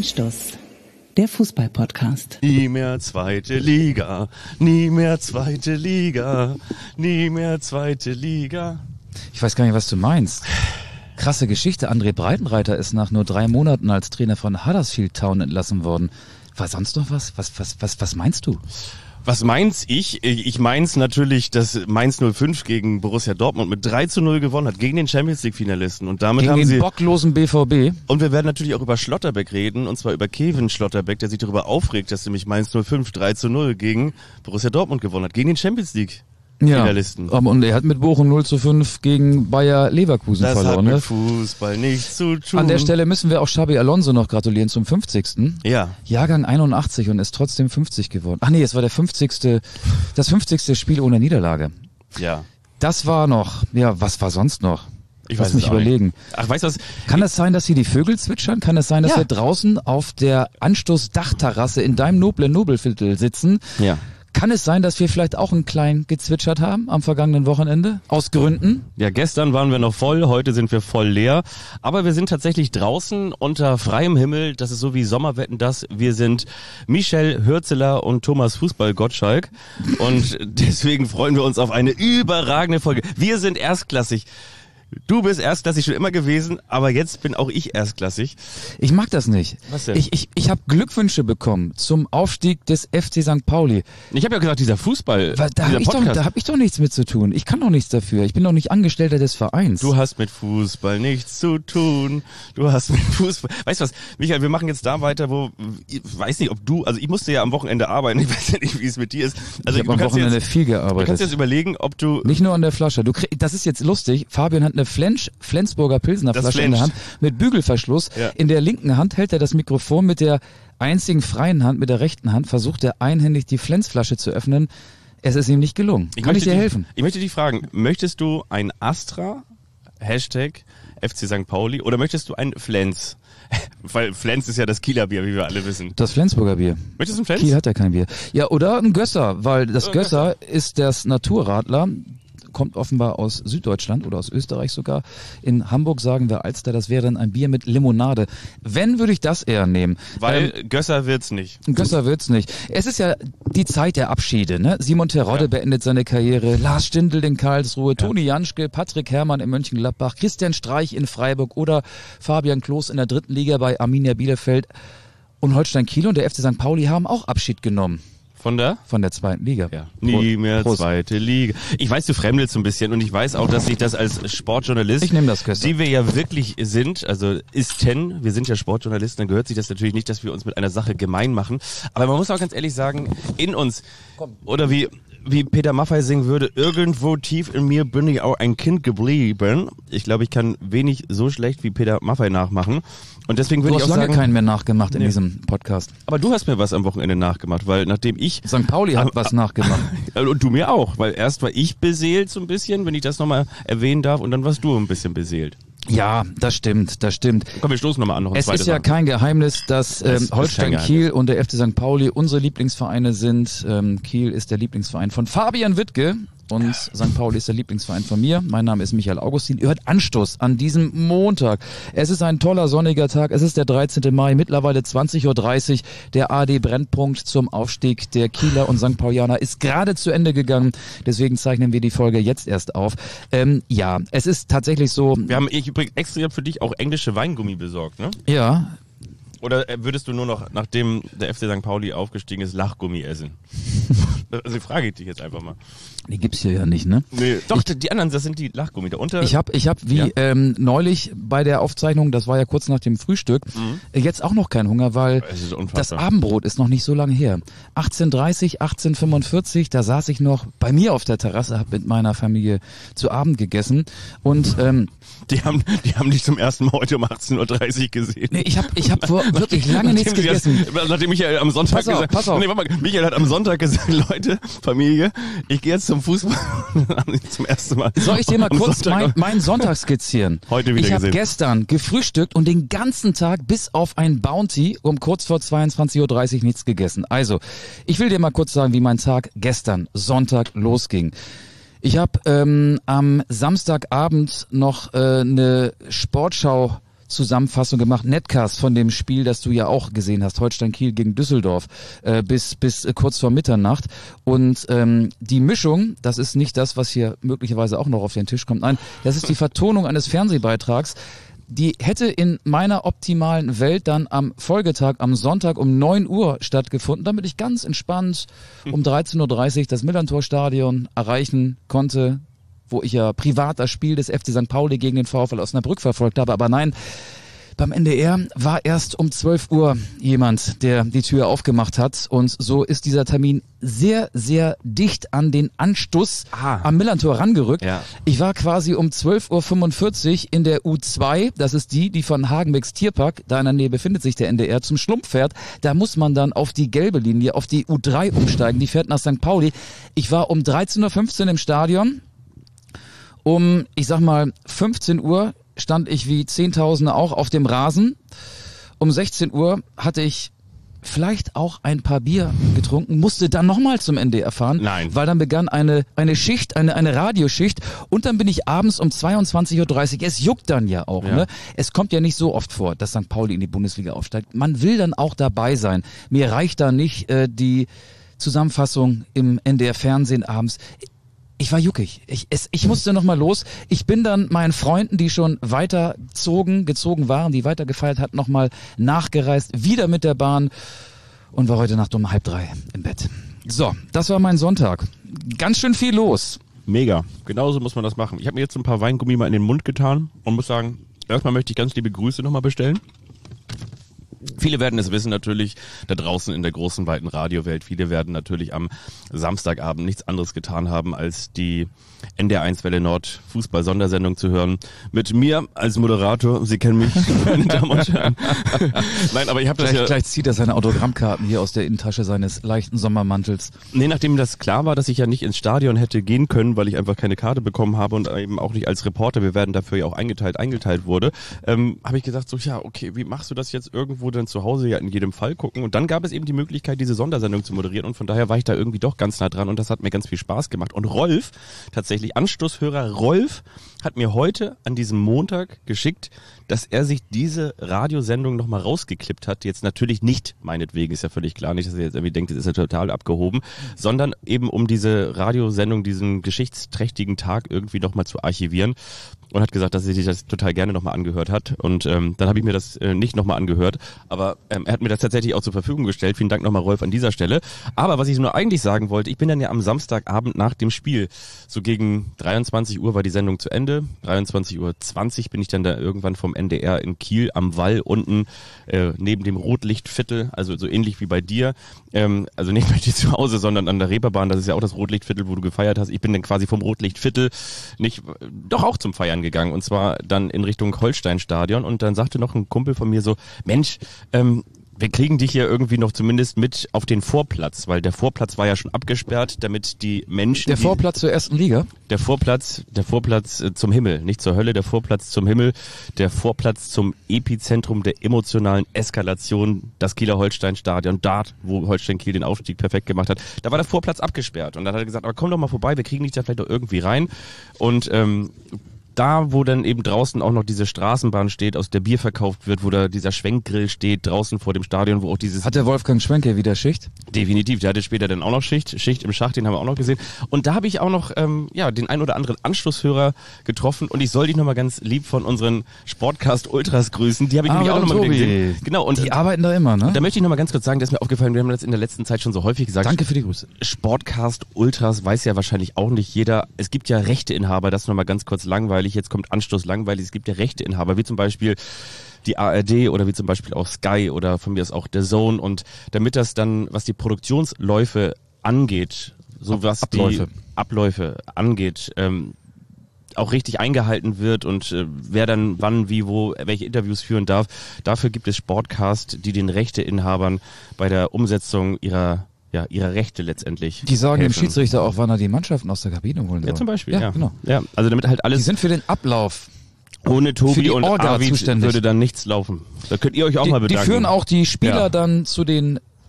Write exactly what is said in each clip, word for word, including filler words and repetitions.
Anstoß, der Fußball-Podcast. Nie mehr zweite Liga, nie mehr zweite Liga, nie mehr zweite Liga. Ich weiß gar nicht, was du meinst. Krasse Geschichte. André Breitenreiter ist nach nur drei Monaten als Trainer von Huddersfield Town entlassen worden. War sonst noch was? Was, was, was, was meinst du? Was meins ich? Ich meins natürlich, dass Mainz null fünf gegen Borussia Dortmund mit drei zu null gewonnen hat, gegen den Champions League Finalisten. Und damit gegen haben den sie bocklosen B V B. Und wir werden natürlich auch über Schlotterbeck reden, und zwar über Kevin Schlotterbeck, der sich darüber aufregt, dass nämlich Mainz null fünf drei zu null gegen Borussia Dortmund gewonnen hat, gegen den Champions League Finalisten. Ja, und er hat mit Bochum null zu fünf gegen Bayer Leverkusen das verloren. Das hat mit ne? Fußball nichts zu tun. An der Stelle müssen wir auch Xabi Alonso noch gratulieren zum fünfzigsten Ja. Jahrgang einundachtzig und ist trotzdem fünfzig geworden. Ach nee, es war der fünfzigste das fünfzigste Spiel ohne Niederlage. Ja. Das war noch, ja, was war sonst noch? Ich Lass weiß mich es auch überlegen. nicht. Ach, weißt du was? Kann es sein, dass hier die Vögel zwitschern? Kann es sein, dass Ja. wir draußen auf der Anstoß-Dachterrasse in deinem noblen Nobelviertel sitzen? Ja. Kann es sein, dass wir vielleicht auch ein klein gezwitschert haben am vergangenen Wochenende? Aus Gründen? Ja, gestern waren wir noch voll, heute sind wir voll leer. Aber wir sind tatsächlich draußen unter freiem Himmel. Das ist so wie Sommerwetten das. Wir sind Michel Hürzeler und Thomas Fußball-Gottschalk. Und deswegen freuen wir uns auf eine überragende Folge. Wir sind erstklassig. Du bist erstklassig schon immer gewesen, aber jetzt bin auch ich erstklassig. Ich mag das nicht. Was denn? Ich, ich, ich habe Glückwünsche bekommen zum Aufstieg des F C Sankt Pauli. Ich habe ja gesagt, dieser Fußball, Weil da dieser habe ich, doch- Podcast. da hab ich doch nichts mit zu tun. Ich kann doch nichts dafür. Ich bin doch nicht Angestellter des Vereins. Du hast mit Fußball nichts zu tun. Du hast mit Fußball... Weißt du was, Michael, wir machen jetzt da weiter, wo... Ich weiß nicht, ob du... Also ich musste ja am Wochenende arbeiten. Ich weiß ja nicht, wie es mit dir ist. Also ich habe am du kannst Wochenende jetzt, viel du kannst gearbeitet. jetzt überlegen, ob du... Nicht nur an der Flasche. Du krieg, das ist jetzt lustig. Fabian hat eine Flensch, Flensburger Pilsener Das Flasche in der Hand Flensch. mit Bügelverschluss. Ja. In der linken Hand hält er das Mikrofon, mit der einzigen freien Hand, mit der rechten Hand, versucht er einhändig die Flensflasche zu öffnen. Es ist ihm nicht gelungen. Kann ich dir dich, helfen? Ich möchte dich fragen, möchtest du ein Astra, Hashtag F C Sankt Pauli, oder möchtest du ein Flens? Weil Flens ist ja das Kieler Bier, wie wir alle wissen. Das Flensburger Bier. Möchtest du ein Flens? Kiel hat ja kein Bier. Ja, oder ein Gösser, weil das Äh, Gösser ist das Naturradler, kommt offenbar aus Süddeutschland oder aus Österreich sogar. In Hamburg sagen wir Alster, das wäre dann ein Bier mit Limonade. Wenn, würde ich das eher nehmen. Weil Ähm, Gösser wird's nicht. Ein Gösser wird's nicht. Es ist ja die Zeit der Abschiede, ne? Simon Terodde Ja. beendet seine Karriere, Lars Stindl in Karlsruhe, Toni Janschke, Patrick Herrmann in Mönchengladbach, Christian Streich in Freiburg oder Fabian Klos in der dritten Liga bei Arminia Bielefeld. Und Holstein Kiel und der F C Sankt Pauli haben auch Abschied genommen Von der? von der zweiten Liga. Ja. Nie mehr Prost. zweite Liga. Ich weiß, du fremdelst so ein bisschen, und ich weiß auch, dass ich das als Sportjournalist, Ich nehme das, Gösser. die wir ja wirklich sind, also isten, wir sind ja Sportjournalisten, dann gehört sich das natürlich nicht, dass wir uns mit einer Sache gemein machen. Aber man muss auch ganz ehrlich sagen, in uns, oder wie wie Peter Maffay singen würde, irgendwo tief in mir bin ich auch ein Kind geblieben. Ich glaube, ich kann wenig so schlecht wie Peter Maffay nachmachen. Und deswegen würde Du ich hast auch lange sagen, keinen mehr nachgemacht in Nee. diesem Podcast. aber du hast mir was am Wochenende nachgemacht, weil nachdem ich Sankt Pauli hat Ah, was nachgemacht. und du mir auch, weil erst war ich beseelt so ein bisschen, wenn ich das nochmal erwähnen darf, und dann warst du ein bisschen beseelt. Ja, das stimmt, das stimmt. Komm, wir stoßen nochmal an, noch ein Es zweites ist ja Mal. kein Geheimnis, dass Es ähm, ist kein Holstein Geheimnis. Kiel und der F C Sankt Pauli unsere Lieblingsvereine sind. Ähm, Kiel ist der Lieblingsverein von Fabian Wittke und Sankt Pauli ist der Lieblingsverein von mir. Mein Name ist Michael Augustin. Ihr hört Anstoß an diesem Montag. Es ist ein toller sonniger Tag. Es ist der dreizehnten Mai, mittlerweile zwanzig Uhr dreißig. Der A D-Brennpunkt zum Aufstieg der Kieler und Sankt Paulianer ist gerade zu Ende gegangen. Deswegen zeichnen wir die Folge jetzt erst auf. Ähm, ja, es ist tatsächlich so. Wir haben ich übrigens extra für dich auch englische Weingummi besorgt, ne? Ja, Oder äh, würdest du nur noch, nachdem der F C Sankt Pauli aufgestiegen ist, Lachgummi essen? Also frage ich dich jetzt einfach mal. die gibt's hier ja nicht, ne? Nee. Doch, die anderen, das sind die Lachgummi. Da unter. Ich habe, ich hab wie Ja. ähm, neulich bei der Aufzeichnung, das war ja kurz nach dem Frühstück, äh, jetzt auch noch keinen Hunger, weil Es ist das unfassbar. Abendbrot ist noch nicht so lange her. achtzehn Uhr dreißig, achtzehn Uhr fünfundvierzig, da saß ich noch bei mir auf der Terrasse, habe mit meiner Familie zu Abend gegessen und ähm, Die haben, die haben dich zum ersten Mal heute um achtzehn Uhr dreißig gesehen. nee, ich habe ich hab vor- wirklich lange nichts Nachdem sie gegessen. Das, nachdem Michael am Sonntag Pass auf, gesagt pass auf. Nee, warte mal, Michael hat am Sonntag gesagt, Leute, Familie, ich gehe jetzt zum Fußball. Haben sie zum ersten Mal. Soll ich dir mal am kurz Sonntag- mein, meinen Sonntag skizzieren? Heute wieder Ich habe gesehen. gestern gefrühstückt und den ganzen Tag bis auf ein Bounty um kurz vor zweiundzwanzig Uhr dreißig nichts gegessen. Also, ich will dir mal kurz sagen, wie mein Tag gestern, Sonntag, losging. Ich habe ähm, am Samstagabend noch äh, eine Sportschau Zusammenfassung gemacht, Netcast von dem Spiel, das du ja auch gesehen hast, Holstein Kiel gegen Düsseldorf, äh, bis bis äh, kurz vor Mitternacht. Und ähm, die Mischung, das ist nicht das, was hier möglicherweise auch noch auf den Tisch kommt. Nein, das ist die Vertonung eines Fernsehbeitrags. Die hätte in meiner optimalen Welt dann am Folgetag, am Sonntag um neun Uhr stattgefunden, damit ich ganz entspannt um dreizehn Uhr dreißig das Millerntor-Stadion erreichen konnte, wo ich ja privat das Spiel des F C Sankt Pauli gegen den VfL Osnabrück verfolgt habe. Aber nein, beim N D R war erst um zwölf Uhr jemand, der die Tür aufgemacht hat. Und so ist dieser Termin sehr, sehr dicht an den Anstoß ah. am Millerntor rangerückt. Ja. Ich war quasi um zwölf Uhr fünfundvierzig in der U zwei. Das ist die, die von Hagenbecks Tierpark, da in der Nähe befindet sich der N D R, zum Schlumpf fährt. Da muss man dann auf die gelbe Linie, auf die U drei umsteigen. Die fährt nach Sankt Pauli. Ich war um dreizehn Uhr fünfzehn im Stadion. Um, ich sag mal, fünfzehn Uhr stand ich wie Zehntausende auch auf dem Rasen. Um sechzehn Uhr hatte ich vielleicht auch ein paar Bier getrunken, musste dann nochmal zum N D R fahren, Nein. weil dann begann eine eine Schicht, eine eine Radioschicht und dann bin ich abends um zweiundzwanzig Uhr dreißig. Es juckt dann ja auch. Ja. Ne? Es kommt ja nicht so oft vor, dass Sankt Pauli in die Bundesliga aufsteigt. Man will dann auch dabei sein. Mir reicht da nicht äh, die Zusammenfassung im N D R Fernsehen abends. Ich war juckig. Ich, es, ich musste noch mal los. Ich bin dann meinen Freunden, die schon weiter zogen, gezogen waren, die weiter gefeiert hatten, noch mal nachgereist, wieder mit der Bahn und war heute Nacht um halb drei im Bett. So, das war mein Sonntag. Ganz schön viel los. Mega. Genauso muss man das machen. Ich habe mir jetzt ein paar Weingummi mal in den Mund getan und muss sagen, erstmal möchte ich ganz liebe Grüße nochmal bestellen. Viele werden es wissen natürlich, da draußen in der großen, weiten Radiowelt, viele werden natürlich am Samstagabend nichts anderes getan haben, als die N D R eins Welle Nord Fußball-Sondersendung zu hören. Mit mir als Moderator, Sie kennen mich, meine Damen und Herren. Nein, aber ich habe das Gleich, ja... gleich zieht er seine Autogrammkarten hier aus der Innentasche seines leichten Sommermantels. Nee, nachdem das klar war, dass ich ja nicht ins Stadion hätte gehen können, weil ich einfach keine Karte bekommen habe und eben auch nicht als Reporter, wir werden dafür ja auch eingeteilt, eingeteilt wurde, ähm, habe ich gesagt so, ja, okay, wie machst du das jetzt irgendwo denn zu Hause ja in jedem Fall gucken? Und dann gab es eben die Möglichkeit, diese Sondersendung zu moderieren und von daher war ich da irgendwie doch ganz nah dran und das hat mir ganz viel Spaß gemacht. Und Rolf, tatsächlich Anstoßhörer Rolf, hat mir heute an diesem Montag geschickt, dass er sich diese Radiosendung nochmal rausgeklippt hat. Jetzt natürlich nicht, meinetwegen, ist ja völlig klar, nicht, dass er jetzt irgendwie denkt, das ist ja total abgehoben, sondern eben um diese Radiosendung, diesen geschichtsträchtigen Tag irgendwie nochmal zu archivieren und hat gesagt, dass er sich das total gerne nochmal angehört hat und ähm, dann habe ich mir das äh, nicht nochmal angehört, aber ähm, er hat mir das tatsächlich auch zur Verfügung gestellt. Vielen Dank nochmal, Rolf, an dieser Stelle. Aber was ich nur eigentlich sagen wollte, ich bin dann ja am Samstagabend nach dem Spiel, so gegen dreiundzwanzig Uhr war die Sendung zu Ende, dreiundzwanzig Uhr zwanzig bin ich dann da irgendwann vom N D R in Kiel am Wall unten äh, neben dem Rotlichtviertel, also so ähnlich wie bei dir, ähm, also nicht bei dir zu Hause, sondern an der Reeperbahn, das ist ja auch das Rotlichtviertel, wo du gefeiert hast. Ich bin dann quasi vom Rotlichtviertel nicht, doch auch zum Feiern gegangen und zwar dann in Richtung Holsteinstadion und dann sagte noch ein Kumpel von mir so, Mensch, ähm, wir kriegen dich hier irgendwie noch zumindest mit auf den Vorplatz, weil der Vorplatz war ja schon abgesperrt, damit die Menschen... Der Vorplatz zur ersten Liga? Der Vorplatz, der Vorplatz äh, zum Himmel, nicht zur Hölle, der Vorplatz zum Himmel, der Vorplatz zum Epizentrum der emotionalen Eskalation, das Kieler Holstein-Stadion, dort, wo Holstein Kiel den Aufstieg perfekt gemacht hat. Da war der Vorplatz abgesperrt und dann hat er gesagt, aber komm doch mal vorbei, wir kriegen dich da vielleicht doch irgendwie rein und ähm, da, wo dann eben draußen auch noch diese Straßenbahn steht, aus der Bier verkauft wird, wo da dieser Schwenkgrill steht, draußen vor dem Stadion, wo auch dieses... Hat der Wolfgang Schwenke wieder Schicht? Definitiv, der hatte später dann auch noch Schicht, Schicht im Schacht, den haben wir auch noch gesehen. Und da habe ich auch noch ähm, ja den ein oder anderen Anschlusshörer getroffen und ich soll dich nochmal ganz lieb von unseren Sportcast Ultras grüßen, die habe ich Ah, nämlich auch nochmal wieder gesehen. Genau, und die arbeiten da immer, ne? Da möchte ich nochmal ganz kurz sagen, das ist mir aufgefallen, wir haben das in der letzten Zeit schon so häufig gesagt. Danke für die Grüße. Sportcast Ultras weiß ja wahrscheinlich auch nicht jeder. Es gibt ja Rechteinhaber, das nochmal ganz kurz langweilig, jetzt kommt Anstoß langweilig, es gibt ja Rechteinhaber, wie zum Beispiel die A R D oder wie zum Beispiel auch Sky oder von mir ist auch der Zone und damit das dann, was die Produktionsläufe angeht, so was Abläufe. die Abläufe angeht, ähm, auch richtig eingehalten wird und äh, wer dann wann, wie, wo, welche Interviews führen darf. Dafür gibt es Sportcast, die den Rechteinhabern bei der Umsetzung ihrer ja, ihrer Rechte letztendlich Die sagen helfen. dem Schiedsrichter auch, wann er die Mannschaften aus der Kabine holen soll. Ja, zum Beispiel, ja. ja. Genau. Ja, also damit halt Die alles sind für den Ablauf. ohne für Tobi die und Orga Arvid zuständig. würde dann nichts laufen. Da könnt ihr euch auch Die, mal die bedanken. führen auch die Spieler Ja. dann zu den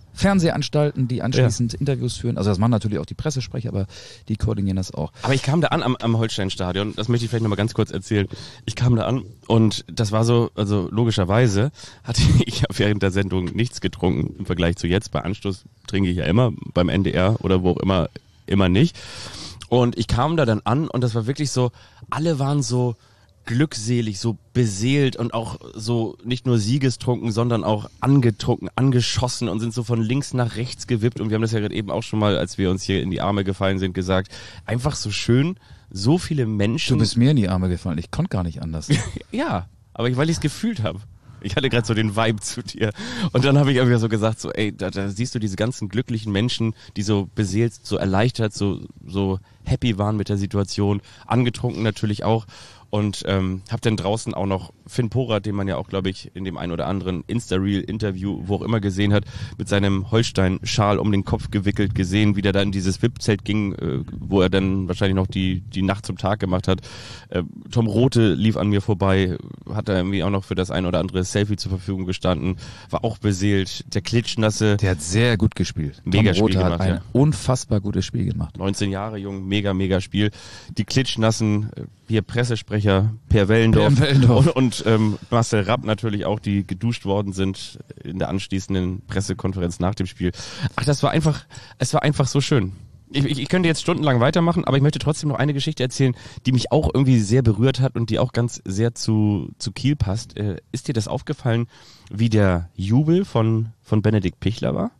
Fernsehanstalten, die anschließend ja. Interviews führen. Also das machen natürlich auch die Pressesprecher, aber die koordinieren das auch. Aber ich kam da an am, am Holstein-Stadion, das möchte ich vielleicht nochmal ganz kurz erzählen. Ich kam da an und das war so, also logischerweise hatte ich ja während der Sendung nichts getrunken im Vergleich zu jetzt. Bei Anstoß trinke ich ja immer, beim N D R oder wo auch immer, immer nicht. Und ich kam da dann an und das war wirklich so, alle waren so glückselig, so beseelt und auch so nicht nur siegestrunken, sondern auch angetrunken, angeschossen und sind so von links nach rechts gewippt. Und wir haben das ja gerade eben auch schon mal, als wir uns hier in die Arme gefallen sind, gesagt, einfach so schön, so viele Menschen. Du bist mir in die Arme gefallen, ich konnte gar nicht anders. Ja, aber ich, weil ich es gefühlt habe. Ich hatte gerade so den Vibe zu dir. Und dann habe ich irgendwie so gesagt, so ey, da, da siehst du diese ganzen glücklichen Menschen, die so beseelt, so erleichtert, so, so happy waren mit der Situation, angetrunken natürlich auch. Und ähm, habe dann draußen auch noch Finn Porat, den man ja auch, glaube ich, in dem ein oder anderen Insta-Reel-Interview, wo auch immer gesehen hat, mit seinem Holstein-Schal um den Kopf gewickelt gesehen, wie der da in dieses V I P-Zelt ging, äh, wo er dann wahrscheinlich noch die die Nacht zum Tag gemacht hat. Äh, Tom Rothe lief an mir vorbei, hat da irgendwie auch noch für das ein oder andere Selfie zur Verfügung gestanden, war auch beseelt. Der Klitschnasse. Der hat sehr gut gespielt. Mega Tom Rothe Spiel hat gemacht, ein ja. unfassbar gutes Spiel gemacht. neunzehn Jahre jung, mega, mega Spiel. Die Klitschnassen, äh, hier Pressesprecher Per Wellendorf, Per Wellendorf. und, und ähm, Marcel Rapp natürlich auch, die geduscht worden sind in der anschließenden Pressekonferenz nach dem Spiel. Ach, das war einfach, es war einfach so schön. Ich, ich, ich könnte jetzt stundenlang weitermachen, aber ich möchte trotzdem noch eine Geschichte erzählen, die mich auch irgendwie sehr berührt hat und die auch ganz sehr zu, zu Kiel passt. Äh, ist dir das aufgefallen, wie der Jubel von, von Benedikt Pichler war?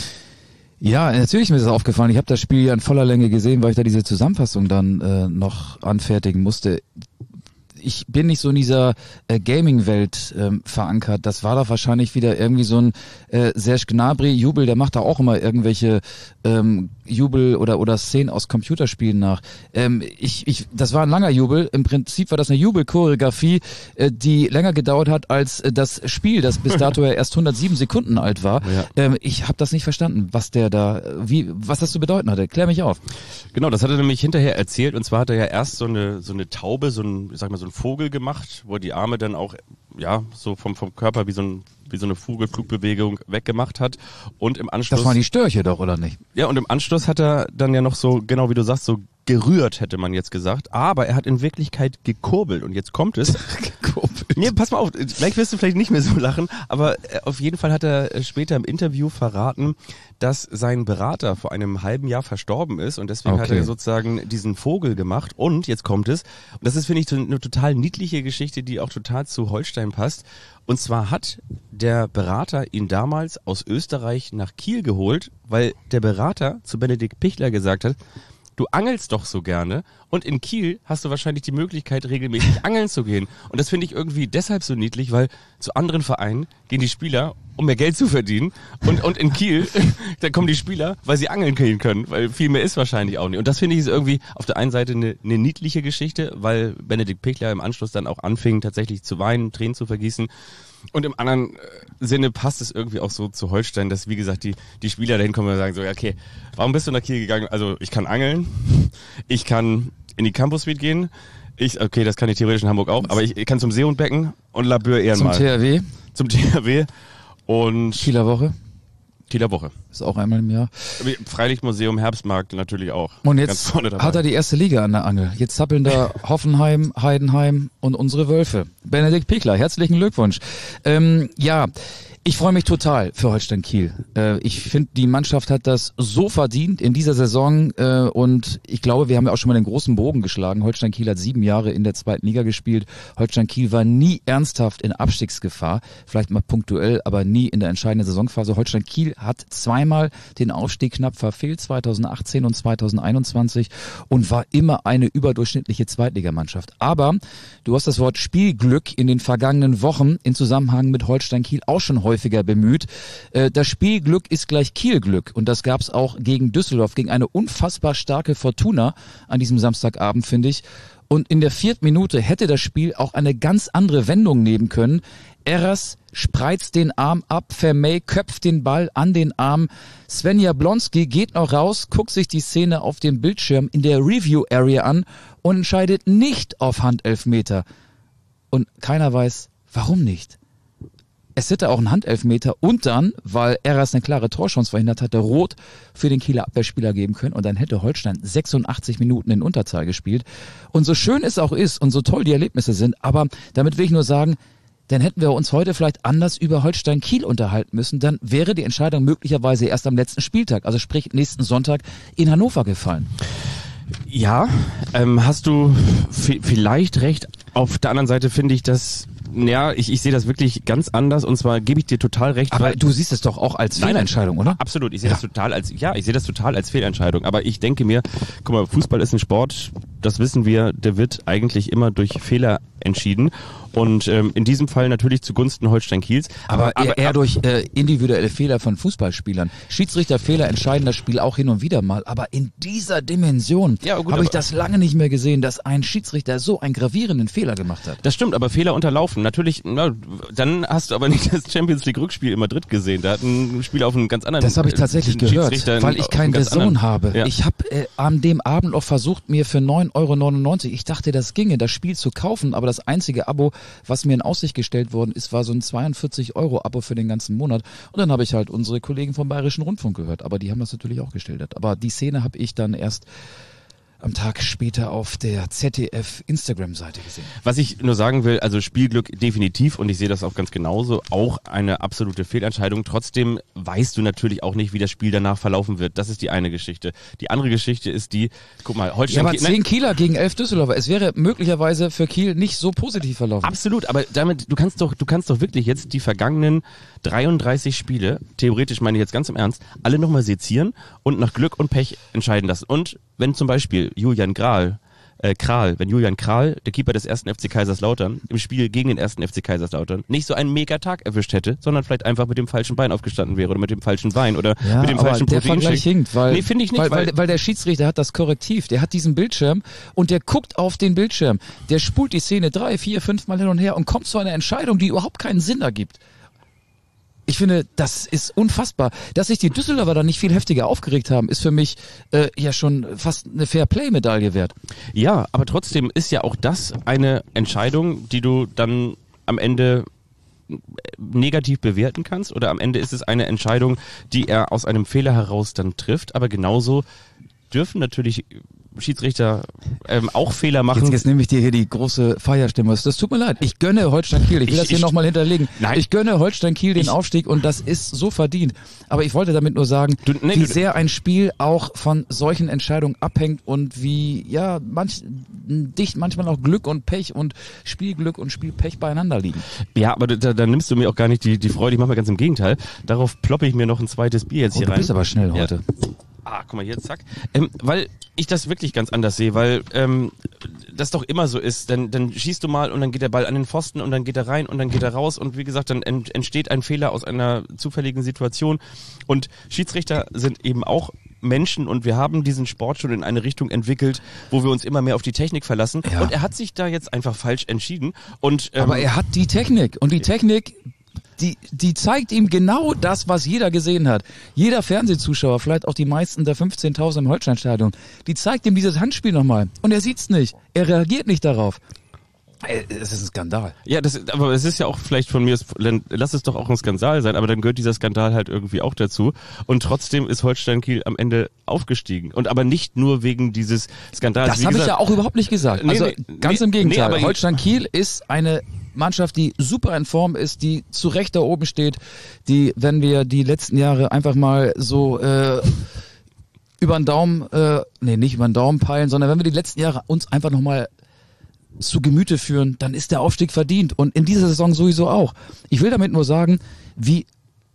Ja, natürlich ist mir das aufgefallen. Ich habe das Spiel ja in voller Länge gesehen, weil ich da diese Zusammenfassung dann äh, noch anfertigen musste. Ich bin nicht so in dieser äh, Gaming-Welt ähm, verankert. Das war doch wahrscheinlich wieder irgendwie so ein äh, Serge Gnabry-Jubel, der macht da auch immer irgendwelche ähm, Jubel oder oder Szenen aus Computerspielen nach. Ähm, ich, ich, das war ein langer Jubel. Im Prinzip war das eine Jubelchoreografie, äh, die länger gedauert hat als äh, das Spiel, das bis dato ja erst hundertsieben Sekunden alt war. Ja. Ähm, ich habe das nicht verstanden, was der da, wie, was das zu bedeuten hatte. Klär mich auf. Genau, das hat er nämlich hinterher erzählt. Und zwar hat er ja erst so eine so eine Taube, so ein, ich sag mal so ein Vogel gemacht, wo er die Arme dann auch ja so vom vom Körper wie so ein wie so eine Vogelflugbewegung weggemacht hat und im Anschluss... Das waren die Störche doch, oder nicht? Ja, und im Anschluss hat er dann ja noch so, genau wie du sagst, so gerührt, hätte man jetzt gesagt, aber er hat in Wirklichkeit gekurbelt und jetzt kommt es. Gekurbelt? Nee, pass mal auf, gleich wirst du vielleicht nicht mehr so lachen, aber auf jeden Fall hat er später im Interview verraten, dass sein Berater vor einem halben Jahr verstorben ist und deswegen okay. hat er sozusagen diesen Vogel gemacht und jetzt kommt es, und das ist, finde ich, eine total niedliche Geschichte, die auch total zu Holstein passt. Und zwar hat der Berater ihn damals aus Österreich nach Kiel geholt, weil der Berater zu Benedikt Pichler gesagt hat, du angelst doch so gerne und in Kiel hast du wahrscheinlich die Möglichkeit, regelmäßig angeln zu gehen. Und das finde ich irgendwie deshalb so niedlich, weil zu anderen Vereinen gehen die Spieler, um mehr Geld zu verdienen. Und, und in Kiel, da kommen die Spieler, weil sie angeln gehen können, weil viel mehr ist wahrscheinlich auch nicht. Und das finde ich ist irgendwie auf der einen Seite eine, eine niedliche Geschichte, weil Benedikt Pichler im Anschluss dann auch anfing, tatsächlich zu weinen, Tränen zu vergießen. Und im anderen Sinne passt es irgendwie auch so zu Holstein, dass, wie gesagt, die, die Spieler dahin kommen und sagen so, ja, okay, warum bist du nach Kiel gegangen? Also, ich kann angeln, ich kann in die Campus Suite gehen, ich, okay, das kann ich theoretisch in Hamburg auch, aber ich, ich kann zum Seehundbecken und Labeur Ehrenmal. Zum T R W? Zum T R W und... Kieler Woche? Kieler Woche. Ist auch einmal im Jahr. Freilichtmuseum, Herbstmarkt natürlich auch. Und jetzt hat er die erste Liga an der Angel. Jetzt zappeln da Hoffenheim, Heidenheim und unsere Wölfe. Benedikt Pichler, herzlichen Glückwunsch. Ähm, ja, ich freue mich total für Holstein Kiel. Äh, ich finde, die Mannschaft hat das so verdient in dieser Saison äh, und ich glaube, wir haben ja auch schon mal den großen Bogen geschlagen. Holstein Kiel hat sieben Jahre in der zweiten Liga gespielt. Holstein Kiel war nie ernsthaft in Abstiegsgefahr, vielleicht mal punktuell, aber nie in der entscheidenden Saisonphase. Holstein Kiel hat zweimal den Aufstieg knapp verfehlt, zweitausendachtzehn und zweitausendeinundzwanzig, und war immer eine überdurchschnittliche Zweitligamannschaft. Aber du hast das Wort Spielglück in den vergangenen Wochen in Zusammenhang mit Holstein Kiel auch schon häufig häufiger bemüht. Das Spielglück ist gleich Kielglück und das gab es auch gegen Düsseldorf, gegen eine unfassbar starke Fortuna an diesem Samstagabend, finde ich. Und in der vierten Minute hätte das Spiel auch eine ganz andere Wendung nehmen können. Eras spreizt den Arm ab, Vermey köpft den Ball an den Arm. Sven Jablonski geht noch raus, guckt sich die Szene auf dem Bildschirm in der Review-Area an und entscheidet nicht auf Handelfmeter. Und keiner weiß, warum nicht. es hätte auch einen Handelfmeter und dann, weil Eras eine klare Torchance verhindert hatte, Rot für den Kieler Abwehrspieler geben können und dann hätte Holstein sechsundachtzig Minuten in Unterzahl gespielt. Und so schön es auch ist und so toll die Erlebnisse sind, aber damit will ich nur sagen, dann hätten wir uns heute vielleicht anders über Holstein-Kiel unterhalten müssen. Dann wäre die Entscheidung möglicherweise erst am letzten Spieltag, also sprich nächsten Sonntag in Hannover gefallen. Ja, ähm, hast du f- vielleicht recht. Auf der anderen Seite finde ich das, ja, ich, ich sehe das wirklich ganz anders und zwar gebe ich dir total recht. Aber weil, du siehst es doch auch als Fehlentscheidung, oder? Absolut, ich sehe Ja. das total als, ja, ich sehe das total als Fehlentscheidung. Aber ich denke mir, guck mal, Fußball ist ein Sport, das wissen wir, der wird eigentlich immer durch Fehler entschieden. Und ähm, in diesem Fall natürlich zugunsten Holstein-Kiels. Aber, aber eher, eher durch äh, individuelle Fehler von Fußballspielern. Schiedsrichterfehler entscheiden das Spiel auch hin und wieder mal. Aber in dieser Dimension Ja, gut, habe ich aber- das lange nicht mehr gesehen, dass ein Schiedsrichter so einen gravierenden Fehler gemacht hat. Das stimmt, aber Fehler unterlaufen. Natürlich, na, dann hast du aber nicht das Champions League Rückspiel in Madrid gesehen. Da hat ein Spieler auf einen ganz anderen Das habe ich tatsächlich äh, gehört, Schiedsrichter weil ich auf einen keinen ganz Sohn anderen- habe. Ja. Ich habe äh, an dem Abend auch versucht, mir für neun Euro neunundneunzig, ich dachte, das ginge, das Spiel zu kaufen, aber das einzige Abo, was mir in Aussicht gestellt worden ist, war so ein zweiundvierzig Euro Abo für den ganzen Monat. Und dann habe ich halt unsere Kollegen vom Bayerischen Rundfunk gehört, aber die haben das natürlich auch gestellt. Aber die Szene habe ich dann erst am Tag später auf der Z D F-Instagram-Seite gesehen. Was ich nur sagen will, also Spielglück definitiv und ich sehe das auch ganz genauso, auch eine absolute Fehlentscheidung. Trotzdem weißt du natürlich auch nicht, wie das Spiel danach verlaufen wird. Das ist die eine Geschichte. Die andere Geschichte ist die, guck mal, Ja, Holstein... aber Nein, zehn Kieler gegen elf Düsseldorfer. Es wäre möglicherweise für Kiel nicht so positiv verlaufen. absolut, aber damit, du kannst doch, du kannst doch wirklich jetzt die vergangenen dreiunddreißig Spiele, theoretisch meine ich jetzt ganz im Ernst, alle nochmal sezieren und nach Glück und Pech entscheiden lassen. Und wenn zum Beispiel Julian Grahl, äh, Kral, wenn Julian Kral, der Keeper des ersten F C Kaiserslautern, im Spiel gegen den ersten F C Kaiserslautern nicht so einen Mega-Tag erwischt hätte, sondern vielleicht einfach mit dem falschen Bein aufgestanden wäre oder mit dem falschen Wein oder Ja, mit dem aber falschen der Vergleich Proteinshake. hinkt, weil, Nee, finde ich nicht, weil, weil- weil, weil der Schiedsrichter hat das Korrektiv, der hat diesen Bildschirm und der guckt auf den Bildschirm, der spult die Szene drei, vier, fünf Mal hin und her und kommt zu einer Entscheidung, die überhaupt keinen Sinn ergibt. Ich finde, das ist unfassbar. Dass sich die Düsseldorfer da nicht viel heftiger aufgeregt haben, ist für mich äh, ja schon fast eine Fair-Play-Medaille wert. Ja, aber trotzdem ist ja auch das eine Entscheidung, die du dann am Ende negativ bewerten kannst oder am Ende ist es eine Entscheidung, die er aus einem Fehler heraus dann trifft, aber genauso dürfen natürlich Schiedsrichter ähm, auch Fehler machen. Jetzt, jetzt nehme ich dir hier die große Feierstimme. Das tut mir leid. Ich gönne Holstein Kiel. Ich will Ich- das hier ich- nochmal hinterlegen. Nein. Ich gönne Holstein Kiel den Ich- Aufstieg und das ist so verdient. Aber ich wollte damit nur sagen, Du- nee, wie du- sehr ein Spiel auch von solchen Entscheidungen abhängt und wie, ja, manch, dicht manchmal auch Glück und Pech und Spielglück und Spielpech beieinander liegen. Ja, aber da, da nimmst du mir auch gar nicht die, die Freude, ich mache mal ganz im Gegenteil. Darauf ploppe ich mir noch ein zweites Bier jetzt Oh, hier du rein. bist aber schnell Ja. heute. Ah, guck mal hier, zack. Ähm, weil ich das wirklich ganz anders sehe, weil ähm, das doch immer so ist. Dann, dann schießt du mal und dann geht der Ball an den Pfosten und dann geht er rein und dann geht er raus und wie gesagt, dann ent, entsteht ein Fehler aus einer zufälligen Situation. Und Schiedsrichter sind eben auch Menschen und wir haben diesen Sport schon in eine Richtung entwickelt, wo wir uns immer mehr auf die Technik verlassen. Ja. Und er hat sich da jetzt einfach falsch entschieden. Und ähm, Aber er hat die Technik und die Technik, die, die zeigt ihm genau das, was jeder gesehen hat. Jeder Fernsehzuschauer, vielleicht auch die meisten der fünfzehntausend im Holsteinstadion, die zeigt ihm dieses Handspiel nochmal und er sieht's nicht. Er reagiert nicht darauf. Ey, Es ist ein Skandal. Ja, das, aber es ist ja auch vielleicht von mir, lass es doch auch ein Skandal sein, aber dann gehört dieser Skandal halt irgendwie auch dazu. Und trotzdem ist Holstein Kiel am Ende aufgestiegen. Und aber nicht nur wegen dieses Skandals. Das Wie habe ich gesagt, ja auch überhaupt nicht gesagt. Nee, Also nee, ganz nee, im Gegenteil. nee, aber- Holstein Kiel ist eine Mannschaft, die super in Form ist, die zu Recht da oben steht, die, wenn wir die letzten Jahre einfach mal so äh, über den Daumen, äh, nee, nicht über den Daumen peilen, sondern wenn wir die letzten Jahre uns einfach nochmal zu Gemüte führen, dann ist der Aufstieg verdient und in dieser Saison sowieso auch. Ich will damit nur sagen, wie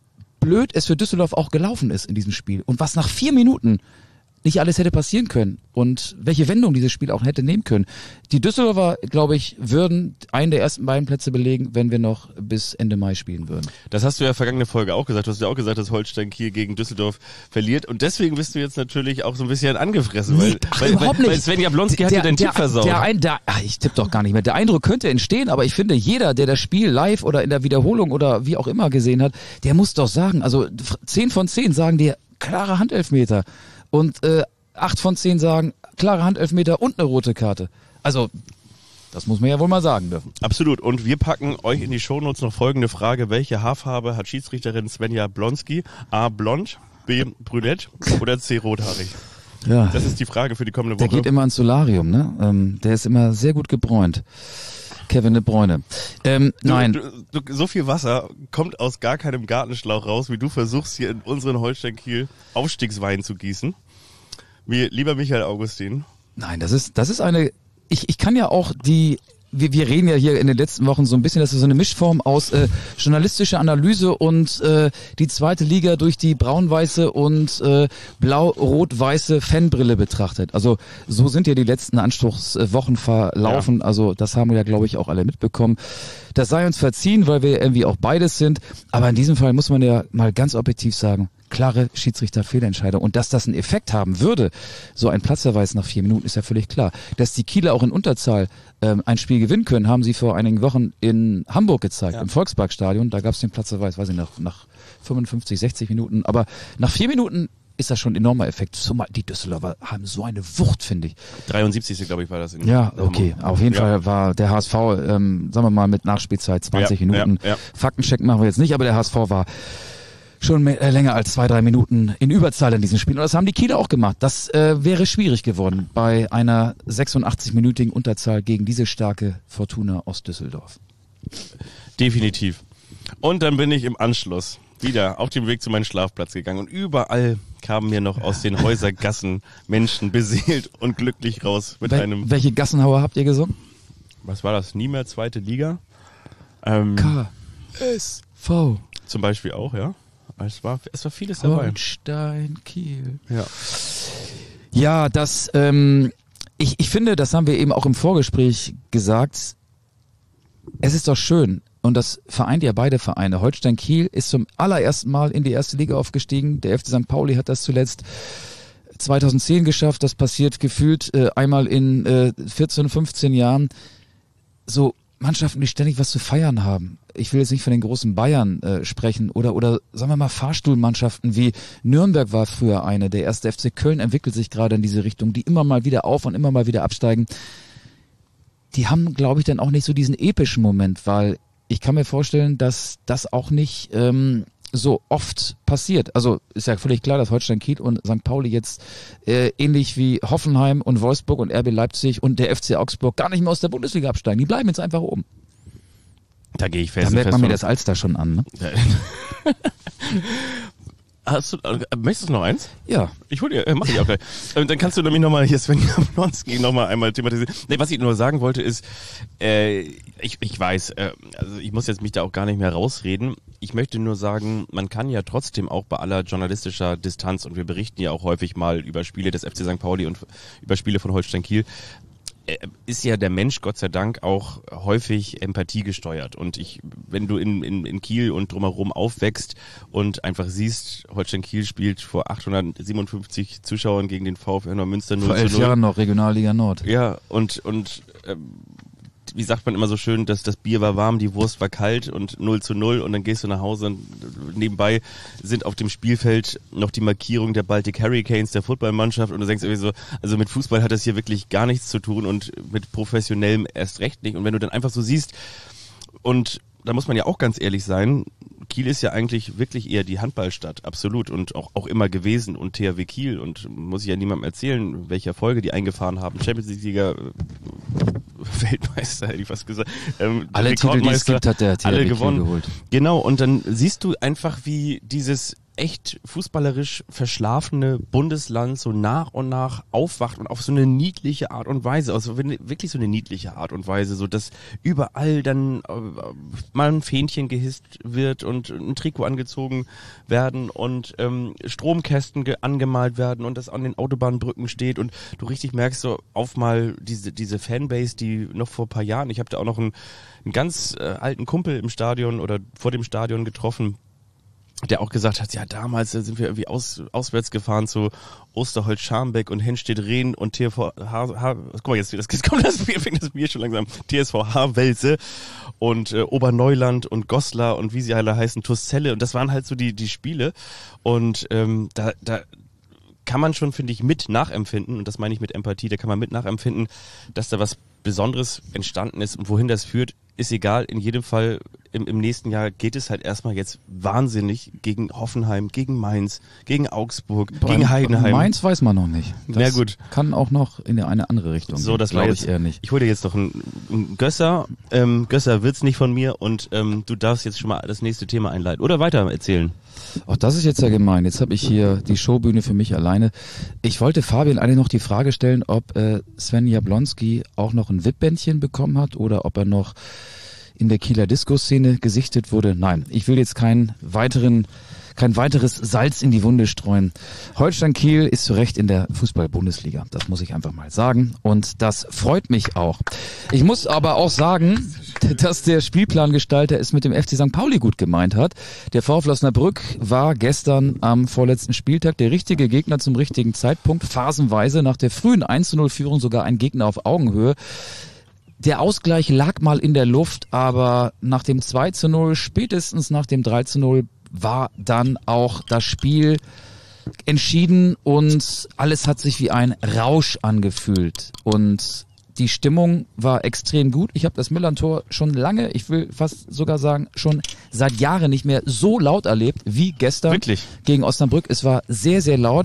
blöd es für Düsseldorf auch gelaufen ist in diesem Spiel und was nach vier Minuten nicht alles hätte passieren können und welche Wendung dieses Spiel auch hätte nehmen können. Die Düsseldorfer, glaube ich, würden einen der ersten beiden Plätze belegen, wenn wir noch bis Ende Mai spielen würden. Das hast du ja vergangene Folge auch gesagt. Du hast ja auch gesagt, dass Holstein Kiel gegen Düsseldorf verliert. Und deswegen bist du jetzt natürlich auch so ein bisschen angefressen. Nee, weil, ach, weil, überhaupt weil, nicht. weil Sven Jablonski hat dir deinen Tipp versaut. Der ein, der, ach, ich tippe doch gar nicht mehr. Der Eindruck könnte entstehen, aber ich finde, jeder, der das Spiel live oder in der Wiederholung oder wie auch immer gesehen hat, der muss doch sagen, also zehn von zehn sagen dir klare Handelfmeter und äh, acht von zehn sagen klare Handelfmeter und eine rote Karte. Also Das muss man ja wohl mal sagen dürfen. Absolut. Und wir packen euch in die Shownotes noch folgende Frage. Welche Haarfarbe hat Schiedsrichterin Svenja Blonski? A. Blond, B. Brünett oder C. Rothaarig? Ja. Das ist die Frage für die kommende Der Woche. geht immer ins Solarium, ne? Ähm, der ist immer sehr gut gebräunt. Kevin de Bruyne. Ähm, Du, nein. Du, du, so viel Wasser kommt aus gar keinem Gartenschlauch raus, wie du versuchst hier in unseren Holstein-Kiel Aufstiegswein zu gießen. Wie, lieber Michael Augustin. Nein, das ist, das ist eine, ich, ich kann ja auch die, wir, wir reden ja hier in den letzten Wochen so ein bisschen, das ist so eine Mischform aus äh, journalistischer Analyse und äh, die zweite Liga durch die braun-weiße und äh, blau-rot-weiße Fanbrille betrachtet. Also so sind ja die letzten Anspruchswochen verlaufen, Ja. also das haben wir ja, glaube ich, auch alle mitbekommen. Das sei uns verziehen, weil wir irgendwie auch beides sind, aber in diesem Fall muss man ja mal ganz objektiv sagen, klare Schiedsrichterfehlentscheidung. Und dass das einen Effekt haben würde, so ein Platzverweis nach vier Minuten, ist ja völlig klar. Dass die Kieler auch in Unterzahl ähm, ein Spiel gewinnen können, haben sie vor einigen Wochen in Hamburg gezeigt, Ja. im Volksparkstadion. Da gab es den Platzverweis, weiß ich, nach, nach fünfundfünfzig, sechzig Minuten. Aber nach vier Minuten ist das schon ein enormer Effekt. Zumal die Düsseldorfer haben so eine Wucht, finde ich. dreiundsiebzig. glaube ich, war das. In Ja, okay. Hamburg. Auf jeden Ja. Fall war der H S V, ähm, sagen wir mal, mit Nachspielzeit zwanzig Ja, Minuten. ja, ja. Faktencheck machen wir jetzt nicht, aber der H S V war schon mehr, äh, länger als zwei, drei Minuten in Überzahl in diesem Spiel. Und das haben die Kieler auch gemacht. Das äh, wäre schwierig geworden bei einer sechsundachtzig-minütigen Unterzahl gegen diese starke Fortuna aus Düsseldorf. Definitiv. Und dann bin ich im Anschluss wieder auf dem Weg zu meinem Schlafplatz gegangen und überall kamen mir noch aus den Häusergassen Menschen beseelt und glücklich raus mit Wel einem, welche Gassenhauer habt ihr gesungen? was war das, nie mehr zweite Liga? Ähm, K S V zum Beispiel auch, ja. Es war, es war vieles dabei. Holstein Kiel. Ja. Ja, das, ähm, ich, ich finde, das haben wir eben auch im Vorgespräch gesagt, es ist doch schön, und das vereint ja beide Vereine. Holstein Kiel ist zum allerersten Mal in die erste Liga aufgestiegen. Der F C Sankt Pauli hat das zuletzt zweitausendzehn geschafft. Das passiert gefühlt äh, einmal in äh, vierzehn, fünfzehn Jahren. So Mannschaften, die ständig was zu feiern haben. Ich will jetzt nicht von den großen Bayern äh, sprechen oder oder sagen wir mal Fahrstuhlmannschaften wie Nürnberg war früher eine. Der erste F C Köln entwickelt sich gerade in diese Richtung, die immer mal wieder auf und immer mal wieder absteigen. Die haben, glaube ich, dann auch nicht so diesen epischen Moment, weil ich kann mir vorstellen, dass das auch nicht ähm, so oft passiert. Also ist ja völlig klar, dass Holstein Kiel und Sankt Pauli jetzt äh, ähnlich wie Hoffenheim und Wolfsburg und R B Leipzig und der F C Augsburg gar nicht mehr aus der Bundesliga absteigen. Die bleiben jetzt einfach oben. Da gehe ich fest. Da merkt fest man mir von- das Alster schon an, ne? Hast du, äh, möchtest du noch eins? Ja. Ich hol dir, äh, mach ich auch gleich. Und dann kannst du nämlich nochmal hier Svenja Blonski nochmal einmal thematisieren. Nee, was ich nur sagen wollte ist, äh, ich, ich weiß, äh, also ich muss jetzt mich da auch gar nicht mehr rausreden. Ich möchte nur sagen, man kann ja trotzdem auch bei aller journalistischer Distanz, und wir berichten ja auch häufig mal über Spiele des F C Sankt Pauli und über Spiele von Holstein Kiel, ist ja der Mensch Gott sei Dank auch häufig Empathie gesteuert. Und ich, wenn du in, in, in Kiel und drumherum aufwächst und einfach siehst, Holstein Kiel spielt vor achthundertsiebenundfünfzig Zuschauern gegen den VfL Neumünster null Vor zu elf null. Jahren noch Regionalliga Nord. Ja, und, und ähm, wie sagt man immer so schön, dass das Bier war warm, die Wurst war kalt und null zu null und dann gehst du nach Hause und nebenbei sind auf dem Spielfeld noch die Markierung der Baltic Hurricanes, der Footballmannschaft, und du denkst irgendwie so, also mit Fußball hat das hier wirklich gar nichts zu tun und mit professionellem erst recht nicht. Und wenn du dann einfach so siehst, und da muss man ja auch ganz ehrlich sein, Kiel ist ja eigentlich wirklich eher die Handballstadt, absolut, und auch, auch immer gewesen, und T H W Kiel, und muss ich ja niemandem erzählen, welche Erfolge die eingefahren haben. Champions League-Sieger, Weltmeister, hätte ich fast gesagt. Ähm, Alle Titel, die es Rekordmeister, gibt, hat der T H W alle Kiel gewonnen. geholt. Genau, und dann siehst du einfach, wie dieses echt fußballerisch verschlafene Bundesland so nach und nach aufwacht und auf so eine niedliche Art und Weise, also wirklich so eine niedliche Art und Weise, so dass überall dann äh, mal ein Fähnchen gehisst wird und ein Trikot angezogen werden und ähm, Stromkästen ge- angemalt werden und das an den Autobahnbrücken steht und du richtig merkst so auf mal diese diese Fanbase, die noch vor ein paar Jahren, ich habe da auch noch einen, einen ganz äh, alten Kumpel im Stadion oder vor dem Stadion getroffen, der auch gesagt hat, ja, damals sind wir irgendwie aus, auswärts gefahren zu Osterholz-Scharmbeck und Henstedt-Rehn und T S V H, H, guck mal, jetzt, jetzt kommt das Bier, fängt das Bier schon langsam, T S V H-Welse und äh, Oberneuland und Goslar und wie sie alle heißen, Tuszelle, und das waren halt so die, die Spiele, und ähm, da, da kann man schon, finde ich, mit nachempfinden, und das meine ich mit Empathie, da kann man mit nachempfinden, dass da was Besonderes entstanden ist, und wohin das führt, ist egal. In jedem Fall im, im nächsten Jahr geht es halt erstmal jetzt wahnsinnig gegen Hoffenheim, gegen Mainz, gegen Augsburg, Bei gegen Heidenheim. Mainz weiß man noch nicht. Das Na gut. kann auch noch in eine andere Richtung So, das glaube war ich jetzt, eher nicht. Ich hole dir jetzt noch einen, einen Gösser. Ähm, Gösser wird's nicht von mir, und ähm, du darfst jetzt schon mal das nächste Thema einleiten oder weiter erzählen. Ach, das ist jetzt ja gemein. Jetzt habe ich hier die Showbühne für mich alleine. Ich wollte Fabian eigentlich noch die Frage stellen, ob äh, Sven Jablonski auch noch ein V I P-Bändchen bekommen hat oder ob er noch in der Kieler Disco-Szene gesichtet wurde. Nein, ich will jetzt keinen weiteren, kein weiteres Salz in die Wunde streuen. Holstein Kiel ist zu Recht in der Fußball-Bundesliga. Das muss ich einfach mal sagen. Und das freut mich auch. Ich muss aber auch sagen, dass der Spielplangestalter es mit dem F C Sankt Pauli gut gemeint hat. Der VfL Osnabrück war gestern am vorletzten Spieltag der richtige Gegner zum richtigen Zeitpunkt. Phasenweise nach der frühen eins zu null Führung sogar ein Gegner auf Augenhöhe. Der Ausgleich lag mal in der Luft, aber nach dem zwei zu null, spätestens nach dem drei zu null, war dann auch das Spiel entschieden und alles hat sich wie ein Rausch angefühlt. Und die Stimmung war extrem gut. Ich habe das Millern-Tor schon lange, ich will fast sogar sagen, schon seit Jahren nicht mehr so laut erlebt wie gestern. Wirklich? Gegen Osnabrück. Es war sehr, sehr laut.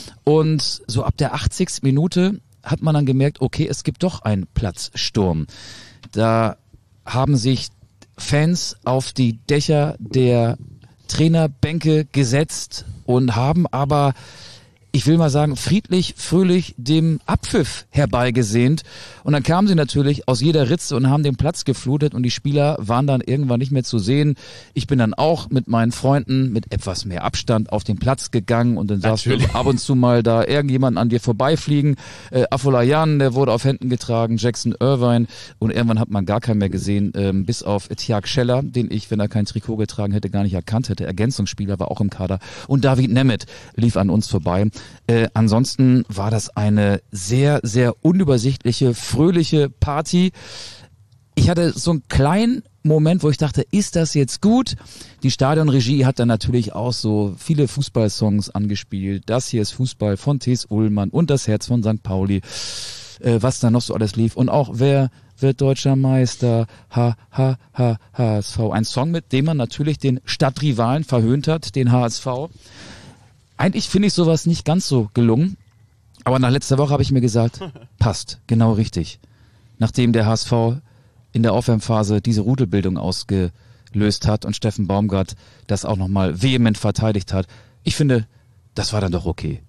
Und so ab der achtzigsten Minute hat man dann gemerkt, okay, es gibt doch einen Platzsturm. Da haben sich Fans auf die Dächer der Trainerbänke gesetzt und haben aber, ich will mal sagen, friedlich, fröhlich dem Abpfiff herbeigesehnt. Und dann kamen sie natürlich aus jeder Ritze und haben den Platz geflutet und die Spieler waren dann irgendwann nicht mehr zu sehen. Ich bin dann auch mit meinen Freunden mit etwas mehr Abstand auf den Platz gegangen und dann sahst du ab und zu mal da irgendjemand an dir vorbeifliegen. Äh, Afolayan, der wurde auf Händen getragen, Jackson Irvine und irgendwann hat man gar keinen mehr gesehen, ähm, bis auf Tiag Scheller, den ich, wenn er kein Trikot getragen hätte, gar nicht erkannt hätte. Ergänzungsspieler war auch im Kader und David Nemeth lief an uns vorbei. Äh, ansonsten war das eine sehr, sehr unübersichtliche, fröhliche Party. Ich hatte so einen kleinen Moment, wo ich dachte, ist das jetzt gut? Die Stadionregie hat dann natürlich auch so viele Fußballsongs angespielt. Das hier ist Fußball von T S Ullmann und das Herz von Sankt Pauli, äh, was da noch so alles lief. Und auch wer wird deutscher Meister, ha, ha, ha, H S V. Ein Song, mit dem man natürlich den Stadtrivalen verhöhnt hat, den H S V. Eigentlich finde ich sowas nicht ganz so gelungen, aber nach letzter Woche habe ich mir gesagt, passt, genau richtig. Nachdem der H S V in der Aufwärmphase diese Rudelbildung ausgelöst hat und Steffen Baumgart das auch nochmal vehement verteidigt hat, ich finde, das war dann doch okay.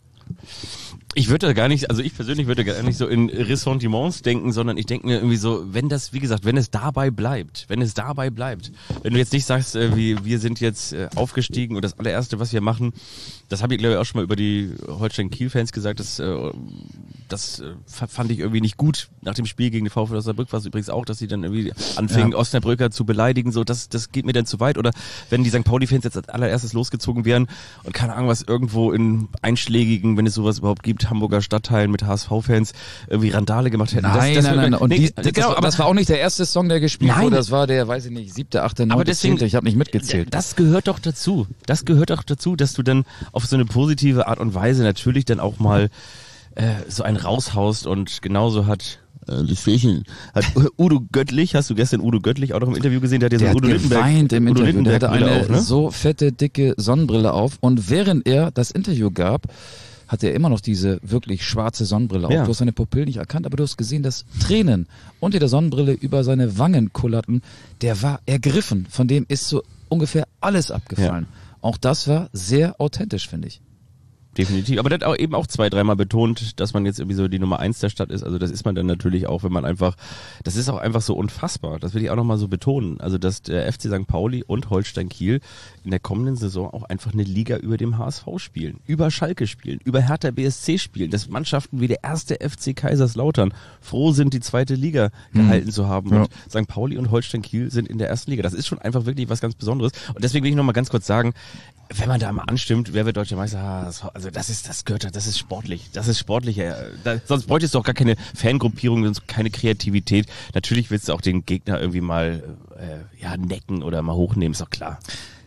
Ich würde da gar nicht, also ich persönlich würde gar nicht so in Ressentiments denken, sondern ich denke mir irgendwie so, wenn das, wie gesagt, wenn es dabei bleibt, wenn es dabei bleibt, wenn du jetzt nicht sagst, äh, wir, wir sind jetzt äh, aufgestiegen und das allererste, was wir machen, das habe ich glaube ich auch schon mal über die Holstein-Kiel-Fans gesagt, das, äh, das äh, fand ich irgendwie nicht gut nach dem Spiel gegen die VfL Osnabrück, war es übrigens auch, dass sie dann irgendwie anfingen, ja. Osnabrücker zu beleidigen, so, das, das geht mir dann zu weit. Oder wenn die Sankt Pauli-Fans jetzt als allererstes losgezogen wären und keine Ahnung, was irgendwo in einschlägigen, wenn es sowas überhaupt gibt, Hamburger Stadtteilen mit H S V-Fans irgendwie Randale gemacht hätten. Nein, das, das nein, nein, nein. Und nee, die, das, das, genau, war, aber, das war auch nicht der erste Song, der gespielt nein, wurde. Das war der, weiß ich nicht, siebte, achte, neunte, zehnte. Ich habe nicht mitgezählt. Das gehört doch dazu. Das gehört doch dazu, dass du dann auf so eine positive Art und Weise natürlich dann auch mal äh, so einen raushaust und genauso hat das Fähchen. Hat Udo Göttlich, hast du gestern Udo Göttlich auch noch im Interview gesehen? Der hat ja so der Udo hat Lindenberg, geweint im Udo Interview. Der hatte eine auf, ne? so fette, dicke Sonnenbrille auf und während er das Interview gab, hatte er immer noch diese wirklich schwarze Sonnenbrille auf. Ja. Du hast seine Pupillen nicht erkannt, aber du hast gesehen, dass Tränen unter der Sonnenbrille über seine Wangen kullerten. Der war ergriffen. Von dem ist so ungefähr alles abgefallen. Ja. Auch das war sehr authentisch, finde ich. Definitiv, aber der hat auch eben auch zwei, dreimal betont, dass man jetzt irgendwie so die Nummer eins der Stadt ist, also das ist man dann natürlich auch, wenn man einfach, das ist auch einfach so unfassbar, das will ich auch nochmal so betonen, also dass der F C Sankt Pauli und Holstein Kiel in der kommenden Saison auch einfach eine Liga über dem H S V spielen, über Schalke spielen, über Hertha B S C spielen, dass Mannschaften wie der erste F C Kaiserslautern froh sind, die zweite Liga gehalten mhm. zu haben und ja. Sankt Pauli und Holstein Kiel sind in der ersten Liga, das ist schon einfach wirklich was ganz Besonderes und deswegen will ich nochmal ganz kurz sagen, wenn man da mal anstimmt, wer wird deutscher Meister? Also das ist, das gehört, das ist sportlich. Das ist sportlich. Da, sonst bräuchtest du auch gar keine Fangruppierung, sonst keine Kreativität. Natürlich willst du auch den Gegner irgendwie mal äh, ja necken oder mal hochnehmen, ist doch klar.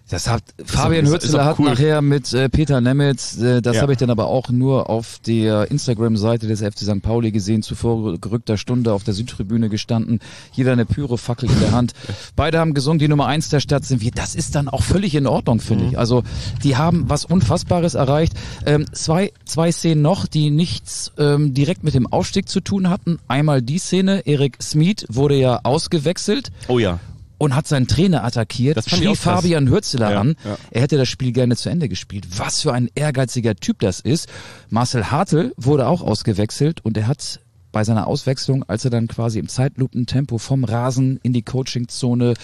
Das hat Fabian Hürzeler hat cool. nachher mit äh, Peter Nemitz, äh, das ja. habe ich dann aber auch nur auf der Instagram-Seite des F C Sankt Pauli gesehen, zuvor gerückter Stunde auf der Südtribüne gestanden, jeder eine Pyrofackel in der Hand. Beide haben gesungen, die Nummer eins der Stadt sind wir. Das ist dann auch völlig in Ordnung, finde mhm. ich. Also die haben was Unfassbares erreicht. Ähm, zwei, zwei Szenen noch, die nichts ähm, direkt mit dem Aufstieg zu tun hatten. Einmal die Szene, Erik Smit wurde ja ausgewechselt. Oh ja. Und hat seinen Trainer attackiert, schrie Fabian Hürzeler ja, an. Ja. Er hätte das Spiel gerne zu Ende gespielt. Was für ein ehrgeiziger Typ das ist. Marcel Hartl wurde auch ausgewechselt und er hat bei seiner Auswechslung, als er dann quasi im Zeitlupentempo vom Rasen in die Coachingzone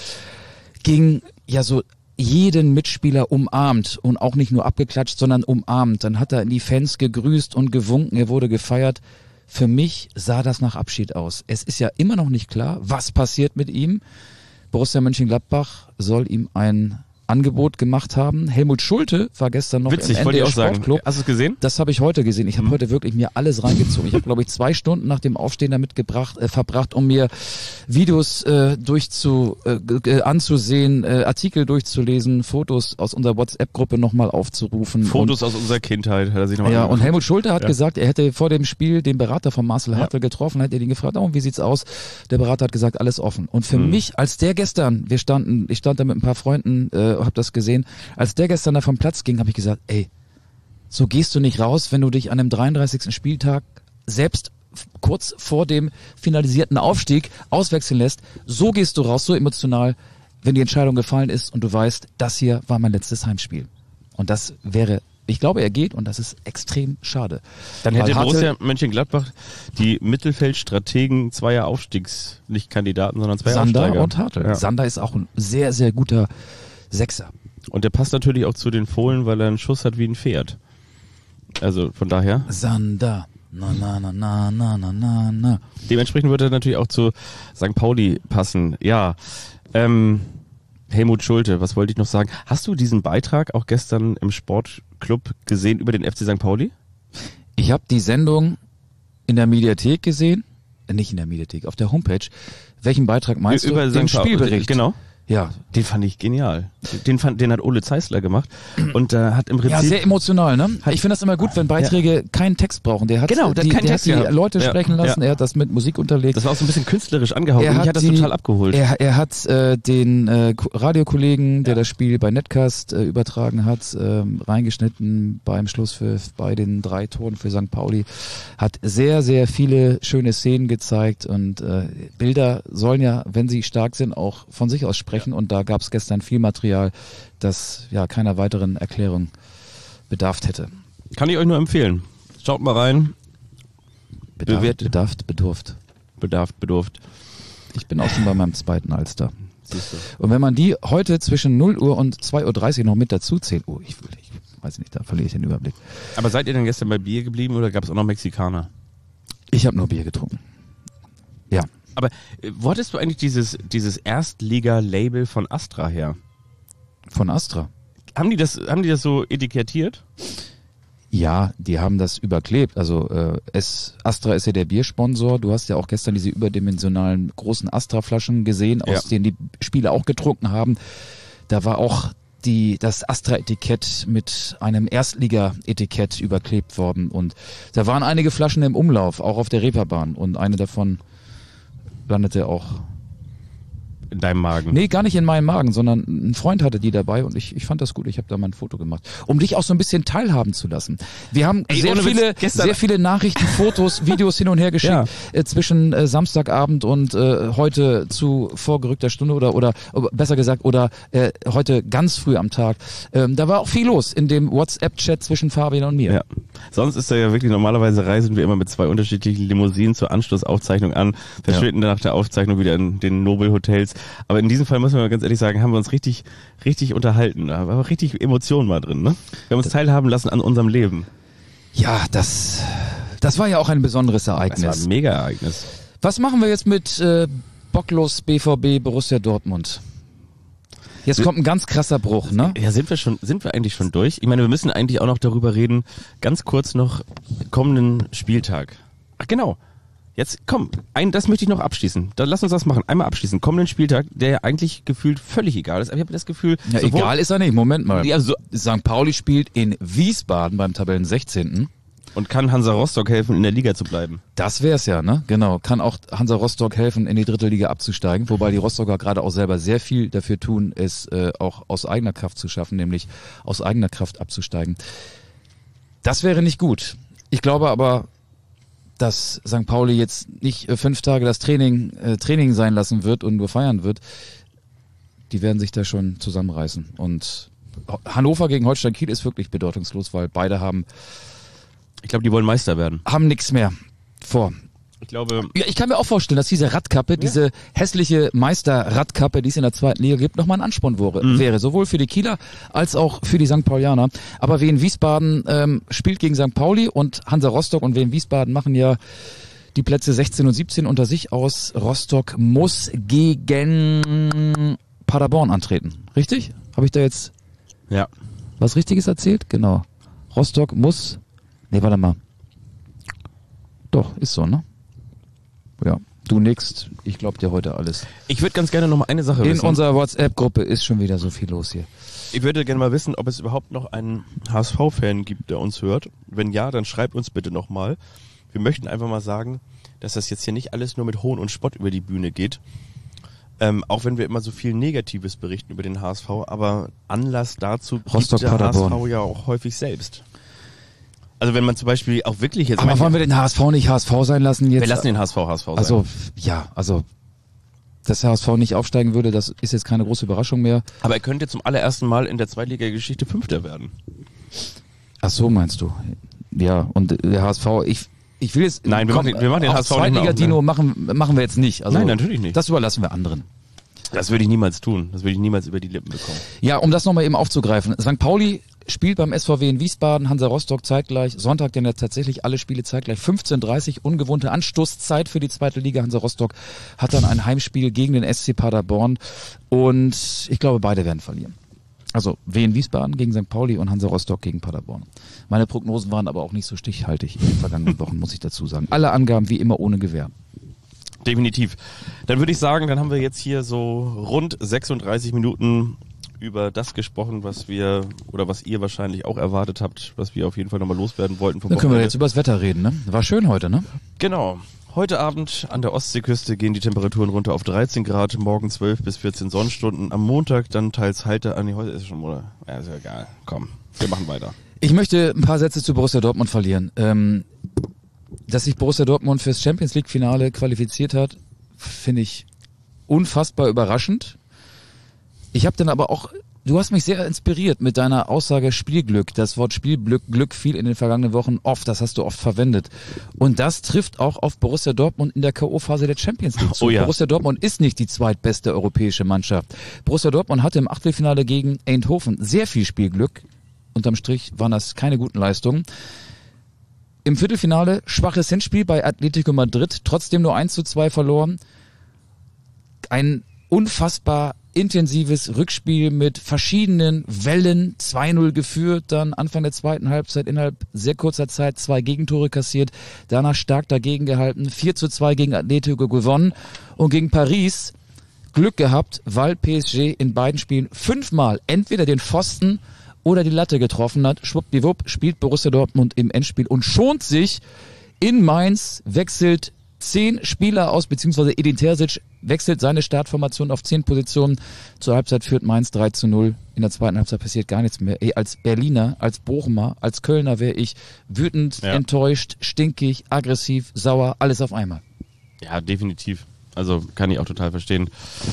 ging, ja so jeden Mitspieler umarmt und auch nicht nur abgeklatscht, sondern umarmt. Dann hat er in die Fans gegrüßt und gewunken, er wurde gefeiert. Für mich sah das nach Abschied aus. Es ist ja immer noch nicht klar, was passiert mit ihm. Borussia Mönchengladbach soll ihm ein Angebot gemacht haben. Helmut Schulte war gestern noch Witzig, im N D R Sportclub. Hast du es gesehen? Das habe ich heute gesehen. Ich habe mhm. heute wirklich mir alles reingezogen. Ich habe, glaube ich, zwei Stunden nach dem Aufstehen damit gebracht, äh, verbracht, um mir Videos äh, durchzu, äh, anzusehen, äh, Artikel durchzulesen, Fotos aus unserer WhatsApp-Gruppe nochmal aufzurufen. Fotos und, aus unserer Kindheit. Hat er sich noch mal ja, und Helmut Schulte hat ja. gesagt, er hätte vor dem Spiel den Berater von Marcel Hartl ja. getroffen, hätte ihn gefragt, oh, wie sieht's aus? Der Berater hat gesagt, alles offen. Und für mhm. mich, als der gestern, wir standen, ich stand da mit ein paar Freunden, äh, habe das gesehen, als der gestern da vom Platz ging, habe ich gesagt, ey, so gehst du nicht raus, wenn du dich an dem dreiunddreißigsten Spieltag selbst kurz vor dem finalisierten Aufstieg auswechseln lässt. So gehst du raus, so emotional, wenn die Entscheidung gefallen ist und du weißt, das hier war mein letztes Heimspiel. Und das wäre, ich glaube, er geht und das ist extrem schade. Dann hätte Borussia Mönchengladbach die Mittelfeldstrategen zweier Aufstiegs, nicht Kandidaten, sondern zweier Sander Aufsteiger. und Hartl. Ja. Sander ist auch ein sehr, sehr guter Sechser. Und der passt natürlich auch zu den Fohlen, weil er einen Schuss hat wie ein Pferd. Also von daher. Sander. Na, na, na, na, na, na, na, na. Dementsprechend würde er natürlich auch zu Sankt Pauli passen. Ja, ähm, Helmut Schulte, was wollte ich noch sagen? Hast du diesen Beitrag auch gestern im Sportclub gesehen über den F C Sankt Pauli? Ich habe die Sendung in der Mediathek gesehen. Äh, nicht in der Mediathek, auf der Homepage. Welchen Beitrag meinst über du? Den Spielbericht. Genau. Ja, den fand ich genial. Den fand, den hat Ole Zeissler gemacht und äh, hat im Prinzip ja sehr emotional, ne? Ich finde das immer gut, wenn Beiträge ja. keinen Text brauchen. Der hat genau, der die, hat keinen der Text hat die gehabt. Leute ja. sprechen lassen. Ja. Er hat das mit Musik unterlegt. Das war auch so ein bisschen künstlerisch angehaucht. Er und mich hat hat das die, total abgeholt. Er, er hat äh, den äh, Radiokollegen, der ja. das Spiel bei Netcast äh, übertragen hat, äh, reingeschnitten beim Schlusspfiff bei den drei Toren für Sankt Pauli. Hat sehr, sehr viele schöne Szenen gezeigt und äh, Bilder sollen ja, wenn sie stark sind, auch von sich aus sprechen. Ja. Und da gab es gestern viel Material, das ja keiner weiteren Erklärung bedarf hätte. Kann ich euch nur empfehlen. Schaut mal rein. Bedarf, bedarft, bedurft. Bedarft, bedurft. Ich bin auch schon bei meinem zweiten Alster. Und wenn man die heute zwischen null Uhr und zwei Uhr dreißig noch mit dazu zählt, oh, ich, ich weiß nicht, da verliere ich den Überblick. Aber seid ihr denn gestern bei Bier geblieben oder gab es auch noch Mexikaner? Ich habe nur Bier getrunken. Ja. Aber äh, wo hattest du eigentlich dieses, dieses Erstliga-Label von Astra her? Von Astra? Haben die das, haben die das so etikettiert? Ja, die haben das überklebt. Also äh, es, Astra ist ja der Biersponsor. Du hast ja auch gestern diese überdimensionalen großen Astra-Flaschen gesehen, aus ja. denen die Spieler auch getrunken haben. Da war auch die das Astra-Etikett mit einem Erstliga-Etikett überklebt worden. Und da waren einige Flaschen im Umlauf, auch auf der Reeperbahn. Und eine davon landete auch in deinem Magen? Nee, gar nicht in meinem Magen, sondern ein Freund hatte die dabei und ich, ich fand das gut. Ich habe da mal ein Foto gemacht, um dich auch so ein bisschen teilhaben zu lassen. Wir haben Ey, sehr viele, sehr viele Nachrichten, Fotos, Videos hin und her geschickt ja. äh, zwischen äh, Samstagabend und äh, heute zu vorgerückter Stunde oder oder besser gesagt oder äh, heute ganz früh am Tag. Ähm, da war auch viel los in dem WhatsApp-Chat zwischen Fabian und mir. Ja. Sonst ist da ja wirklich, normalerweise reisen wir immer mit zwei unterschiedlichen Limousinen zur Anschlussaufzeichnung an, verschwinden ja. nach der Aufzeichnung wieder in den Nobel-Hotels. Aber in diesem Fall müssen wir ganz ehrlich sagen, haben wir uns richtig, richtig unterhalten. Da war richtig Emotionen mal drin, ne? Wir haben uns teilhaben lassen an unserem Leben. Ja, das, das war ja auch ein besonderes Ereignis. Das war ein Mega-Ereignis. Was machen wir jetzt mit äh, Bocklos B V B Borussia Dortmund? Jetzt kommt ein ganz krasser Bruch, ne? Ja, sind wir schon, sind wir eigentlich schon durch? Ich meine, wir müssen eigentlich auch noch darüber reden, ganz kurz noch kommenden Spieltag. Ach genau. Jetzt komm, ein, das möchte ich noch abschließen. Dann lass uns das machen. Einmal abschließen. Kommenden Spieltag, der ja eigentlich gefühlt völlig egal ist. Aber ich habe das Gefühl... Ja, egal ist er nicht. Moment mal. Ja, so, Sankt Pauli spielt in Wiesbaden beim Tabellen sechzehnten Und kann Hansa Rostock helfen, in der Liga zu bleiben. Das wär's ja, ne? Genau. Kann auch Hansa Rostock helfen, in die dritte Liga abzusteigen. Wobei die Rostocker gerade auch selber sehr viel dafür tun, es äh, auch aus eigener Kraft zu schaffen, nämlich aus eigener Kraft abzusteigen. Das wäre nicht gut. Ich glaube aber, dass Sankt Pauli jetzt nicht äh, fünf Tage das Training äh, Training sein lassen wird und nur feiern wird. Die werden sich da schon zusammenreißen. Und Hannover gegen Holstein Kiel ist wirklich bedeutungslos, weil beide haben Ich glaube, die wollen Meister werden. haben nichts mehr vor. Ich glaube... Ja, ich kann mir auch vorstellen, dass diese Radkappe, ja. diese hässliche Meister-Radkappe, die es in der zweiten Liga gibt, nochmal ein Ansporn wäre, mhm. wäre. Sowohl für die Kieler als auch für die Sankt Paulianer. Aber Wien Wiesbaden ähm, spielt gegen Sankt Pauli und Hansa Rostock und Wien Wiesbaden machen ja die Plätze sechzehn und siebzehn unter sich aus. Rostock muss gegen Paderborn antreten. Richtig? Habe ich da jetzt ja. was Richtiges erzählt? Genau. Rostock muss... Nee, warte mal. Doch, ist so, ne? Ja, du nix. Ich glaub dir heute alles. Ich würde ganz gerne noch mal eine Sache In wissen. In unserer WhatsApp-Gruppe ist schon wieder so viel los hier. Ich würde gerne mal wissen, ob es überhaupt noch einen H S V-Fan gibt, der uns hört. Wenn ja, dann schreibt uns bitte noch mal. Wir möchten einfach mal sagen, dass das jetzt hier nicht alles nur mit Hohn und Spott über die Bühne geht. Ähm, auch wenn wir immer so viel Negatives berichten über den H S V, aber Anlass dazu Rostock, gibt der Paderborn. H S V ja auch häufig selbst. Also wenn man zum Beispiel auch wirklich jetzt... Aber wollen wir den H S V nicht H S V sein lassen jetzt? Wir lassen den H S V H S V sein. Also, ja, also, dass der H S V nicht aufsteigen würde, das ist jetzt keine große Überraschung mehr. Aber er könnte zum allerersten Mal in der Zweitliga-Geschichte Fünfter werden. Ach so, meinst du? Ja, und der H S V, ich, ich will jetzt... Nein, wir komm, machen, wir machen den H S V nicht mehr auf, Zweitliga-Dino ne? machen, machen wir jetzt nicht. Also, Nein, natürlich nicht. Das überlassen wir anderen. Das würde ich niemals tun. Das würde ich niemals über die Lippen bekommen. Ja, um das nochmal eben aufzugreifen. Sankt Pauli spielt beim S V W in Wiesbaden, Hansa Rostock zeitgleich. Sonntag denn ja tatsächlich alle Spiele zeitgleich. fünfzehn Uhr dreißig, ungewohnte Anstoßzeit für die zweite Liga. Hansa Rostock hat dann ein Heimspiel gegen den S C Paderborn. Und ich glaube, beide werden verlieren. Also W in Wiesbaden gegen Sankt Pauli und Hansa Rostock gegen Paderborn. Meine Prognosen waren aber auch nicht so stichhaltig in den vergangenen Wochen, muss ich dazu sagen. Alle Angaben wie immer ohne Gewähr. Definitiv. Dann würde ich sagen, dann haben wir jetzt hier so rund sechsunddreißig Minuten über das gesprochen, was wir oder was ihr wahrscheinlich auch erwartet habt, was wir auf jeden Fall nochmal loswerden wollten. Vom Dann können wir Wochenende. jetzt über das Wetter reden, ne? War schön heute, ne? Genau. Heute Abend an der Ostseeküste gehen die Temperaturen runter auf dreizehn Grad, morgen zwölf bis vierzehn Sonnenstunden, am Montag dann teils heiter, an die heute ist schon, oder? Ja, ist ja egal. Komm, wir machen weiter. Ich möchte ein paar Sätze zu Borussia Dortmund verlieren. Ähm, dass sich Borussia Dortmund fürs Champions League Finale qualifiziert hat, finde ich unfassbar überraschend. Ich habe dann aber auch, du hast mich sehr inspiriert mit deiner Aussage Spielglück. Das Wort Spielglück Glück fiel in den vergangenen Wochen oft, das hast du oft verwendet. Und das trifft auch auf Borussia Dortmund in der K O-Phase der Champions League zu. Oh ja. Borussia Dortmund ist nicht die zweitbeste europäische Mannschaft. Borussia Dortmund hatte im Achtelfinale gegen Eindhoven sehr viel Spielglück. Unterm Strich waren das keine guten Leistungen. Im Viertelfinale schwaches Hinspiel bei Atletico Madrid, trotzdem nur eins zu zwei verloren. Ein unfassbar intensives Rückspiel mit verschiedenen Wellen, zwei null geführt, dann Anfang der zweiten Halbzeit innerhalb sehr kurzer Zeit zwei Gegentore kassiert, danach stark dagegen gehalten, vier zu zwei gegen Atletico gewonnen und gegen Paris Glück gehabt, weil P S G in beiden Spielen fünfmal entweder den Pfosten oder die Latte getroffen hat. Schwuppdiwupp spielt Borussia Dortmund im Endspiel und schont sich in Mainz, wechselt zehn Spieler aus, beziehungsweise Edin Terzic wechselt seine Startformation auf zehn Positionen. Zur Halbzeit führt Mainz drei zu null. In der zweiten Halbzeit passiert gar nichts mehr. Ey, als Berliner, als Bochumer, als Kölner wäre ich wütend, ja. enttäuscht, stinkig, aggressiv, sauer, alles auf einmal. Ja, definitiv. Also kann ich auch total verstehen.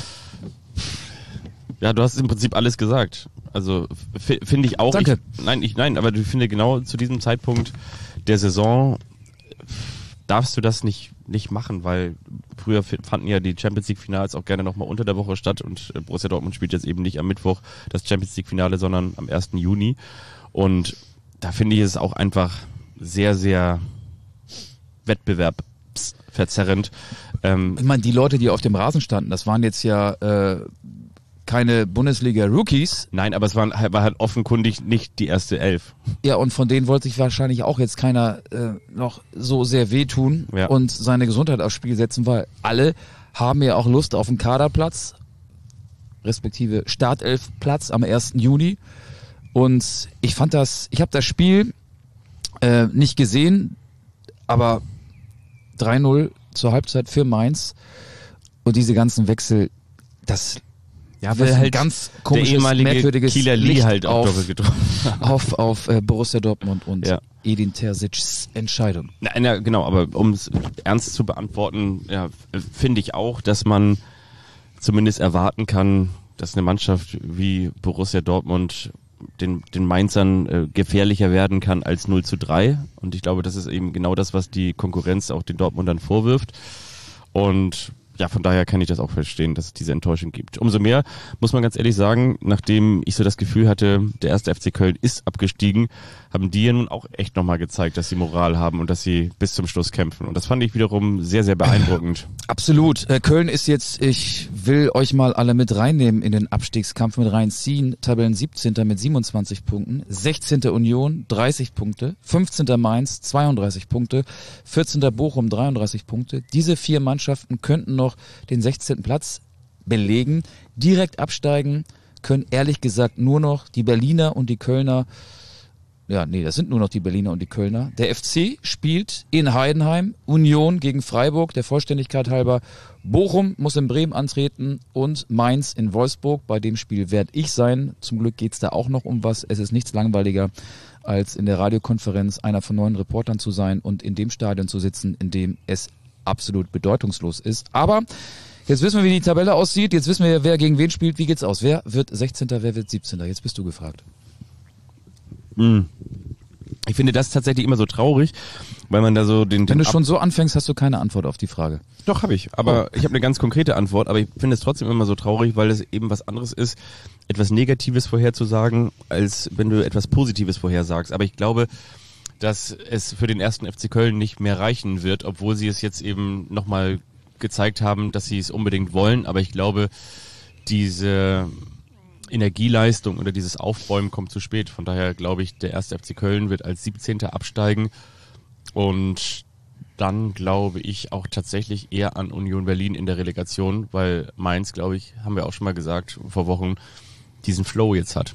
Ja, du hast im Prinzip alles gesagt. Also f- finde ich auch. Danke. Ich, nein, ich nein, aber ich finde genau zu diesem Zeitpunkt der Saison darfst du das nicht nicht machen, weil früher fanden ja die Champions League Finals auch gerne nochmal unter der Woche statt und Borussia Dortmund spielt jetzt eben nicht am Mittwoch das Champions League Finale, sondern am ersten Juni und da finde ich es auch einfach sehr, sehr wettbewerbsverzerrend. Ähm, ich meine, die Leute, die auf dem Rasen standen, das waren jetzt ja äh, keine Bundesliga-Rookies. Nein, aber es war, war halt offenkundig nicht die erste Elf. Ja, und von denen wollte sich wahrscheinlich auch jetzt keiner äh, noch so sehr wehtun Ja. und seine Gesundheit aufs Spiel setzen, weil alle haben ja auch Lust auf einen Kaderplatz, respektive Startelfplatz am ersten Juni. Und ich fand das, ich habe das Spiel äh, nicht gesehen, aber drei null zur Halbzeit für Mainz und diese ganzen Wechsel, das Ja, weil weil halt halt ganz der komisches, ehemalige merkwürdiges Kieler Lee Licht halt auch auf, doppelt getroffen hat. auf, auf äh, Borussia Dortmund und Ja. Edin Terzic's Entscheidung. Na, na, genau, aber um es ernst zu beantworten, ja, f- finde ich auch, dass man zumindest erwarten kann, dass eine Mannschaft wie Borussia Dortmund den, den Mainzern äh, gefährlicher werden kann als null zu drei. Und ich glaube, das ist eben genau das, was die Konkurrenz auch den Dortmundern vorwirft. Und ja, von daher kann ich das auch verstehen, dass es diese Enttäuschung gibt. Umso mehr muss man ganz ehrlich sagen, nachdem ich so das Gefühl hatte, der erste F C Köln ist abgestiegen, haben die ja nun auch echt nochmal gezeigt, dass sie Moral haben und dass sie bis zum Schluss kämpfen. Und das fand ich wiederum sehr, sehr beeindruckend. Absolut. Äh, Köln ist jetzt, ich will euch mal alle mit reinnehmen in den Abstiegskampf, mit reinziehen. Tabellen siebzehnter mit siebenundzwanzig Punkten, sechzehnter Union dreißig Punkte, fünfzehnter Mainz zweiunddreißig Punkte, vierzehnter Bochum dreiunddreißig Punkte. Diese vier Mannschaften könnten noch den sechzehnten Platz belegen. Direkt absteigen können ehrlich gesagt nur noch die Berliner und die Kölner. Ja, nee, das sind nur noch die Berliner und die Kölner. Der F C spielt in Heidenheim, Union gegen Freiburg, der Vollständigkeit halber. Bochum muss in Bremen antreten und Mainz in Wolfsburg. Bei dem Spiel werde ich sein. Zum Glück geht's da auch noch um was. Es ist nichts langweiliger, als in der Radiokonferenz einer von neun Reportern zu sein und in dem Stadion zu sitzen, in dem es absolut bedeutungslos ist. Aber jetzt wissen wir, wie die Tabelle aussieht. Jetzt wissen wir, wer gegen wen spielt. Wie geht's aus? Wer wird sechzehnter, wer wird siebzehnter? Jetzt bist du gefragt. Ich finde das tatsächlich immer so traurig, weil man da so den... den Wenn du Ab- schon so anfängst, hast du keine Antwort auf die Frage. Doch, habe ich. Aber Oh. ich habe eine ganz konkrete Antwort. Aber ich finde es trotzdem immer so traurig, weil es eben was anderes ist, etwas Negatives vorherzusagen, als wenn du etwas Positives vorhersagst. Aber ich glaube, dass es für den ersten F C Köln nicht mehr reichen wird, obwohl sie es jetzt eben nochmal gezeigt haben, dass sie es unbedingt wollen. Aber ich glaube, diese Energieleistung oder dieses Aufbäumen kommt zu spät. Von daher glaube ich, der erste F C Köln wird als siebzehnter absteigen. Und dann glaube ich auch tatsächlich eher an Union Berlin in der Relegation, weil Mainz, glaube ich, haben wir auch schon mal gesagt, vor Wochen diesen Flow jetzt hat.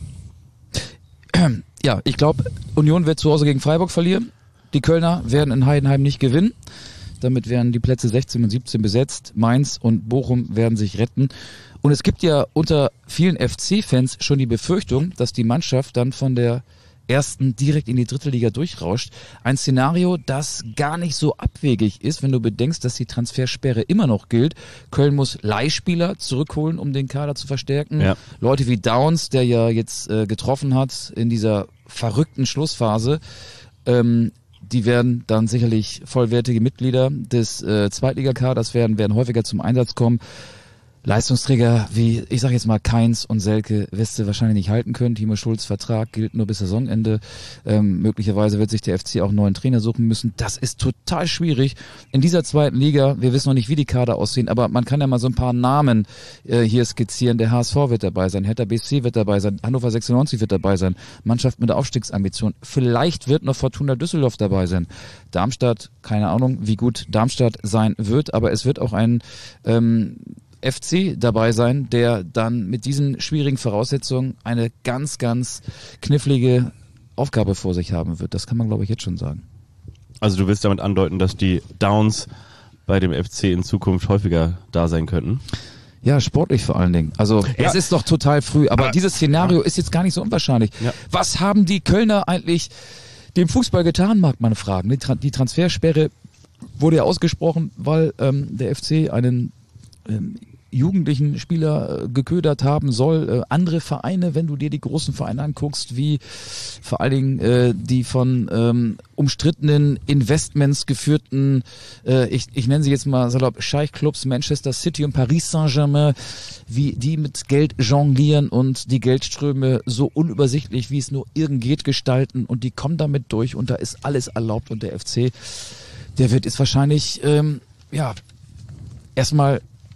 Ja, ich glaube, Union wird zu Hause gegen Freiburg verlieren. Die Kölner werden in Heidenheim nicht gewinnen. Damit werden die Plätze sechzehn und siebzehn besetzt. Mainz und Bochum werden sich retten. Und es gibt ja unter vielen F C-Fans schon die Befürchtung, dass die Mannschaft dann von der ersten direkt in die dritte Liga durchrauscht. Ein Szenario, das gar nicht so abwegig ist, wenn du bedenkst, dass die Transfersperre immer noch gilt. Köln muss Leihspieler zurückholen, um den Kader zu verstärken. Ja. Leute wie Downs, der ja jetzt äh, getroffen hat in dieser verrückten Schlussphase, ähm, die werden dann sicherlich vollwertige Mitglieder des äh, Zweitligakaders werden, werden häufiger zum Einsatz kommen. Leistungsträger wie, ich sag jetzt mal, Kainz und Selke wirst du wahrscheinlich nicht halten können. Timo Schulz Vertrag gilt nur bis Saisonende. Ähm, möglicherweise wird sich der F C auch einen neuen Trainer suchen müssen. Das ist total schwierig. In dieser zweiten Liga, wir wissen noch nicht, wie die Kader aussehen, aber man kann ja mal so ein paar Namen äh, hier skizzieren. Der H S V wird dabei sein, Hertha B S C wird dabei sein, Hannover sechsundneunzig wird dabei sein, Mannschaft mit Aufstiegsambition. Vielleicht wird noch Fortuna Düsseldorf dabei sein. Darmstadt, keine Ahnung, wie gut Darmstadt sein wird, aber es wird auch ein ähm, F C dabei sein, der dann mit diesen schwierigen Voraussetzungen eine ganz, ganz knifflige Aufgabe vor sich haben wird. Das kann man, glaube ich, jetzt schon sagen. Also du willst damit andeuten, dass die Downs bei dem F C in Zukunft häufiger da sein könnten? Ja, sportlich vor allen Dingen. Also Ja. es ist noch total früh, aber, Aber- dieses Szenario ist jetzt gar nicht so unwahrscheinlich. Ja. Was haben die Kölner eigentlich dem Fußball getan, mag man fragen. Die, Tra- die Transfersperre wurde ja ausgesprochen, weil ähm, der F C einen ähm, jugendlichen Spieler äh, geködert haben soll. Äh, andere Vereine, wenn du dir die großen Vereine anguckst, wie vor allen Dingen äh, die von ähm, umstrittenen Investments geführten, äh, ich, ich nenne sie jetzt mal salopp, Scheichclubs, Manchester City und Paris Saint-Germain, wie die mit Geld jonglieren und die Geldströme so unübersichtlich, wie es nur irgend geht, gestalten und die kommen damit durch und da ist alles erlaubt und der F C, der wird jetzt wahrscheinlich, ähm, ja, erstmal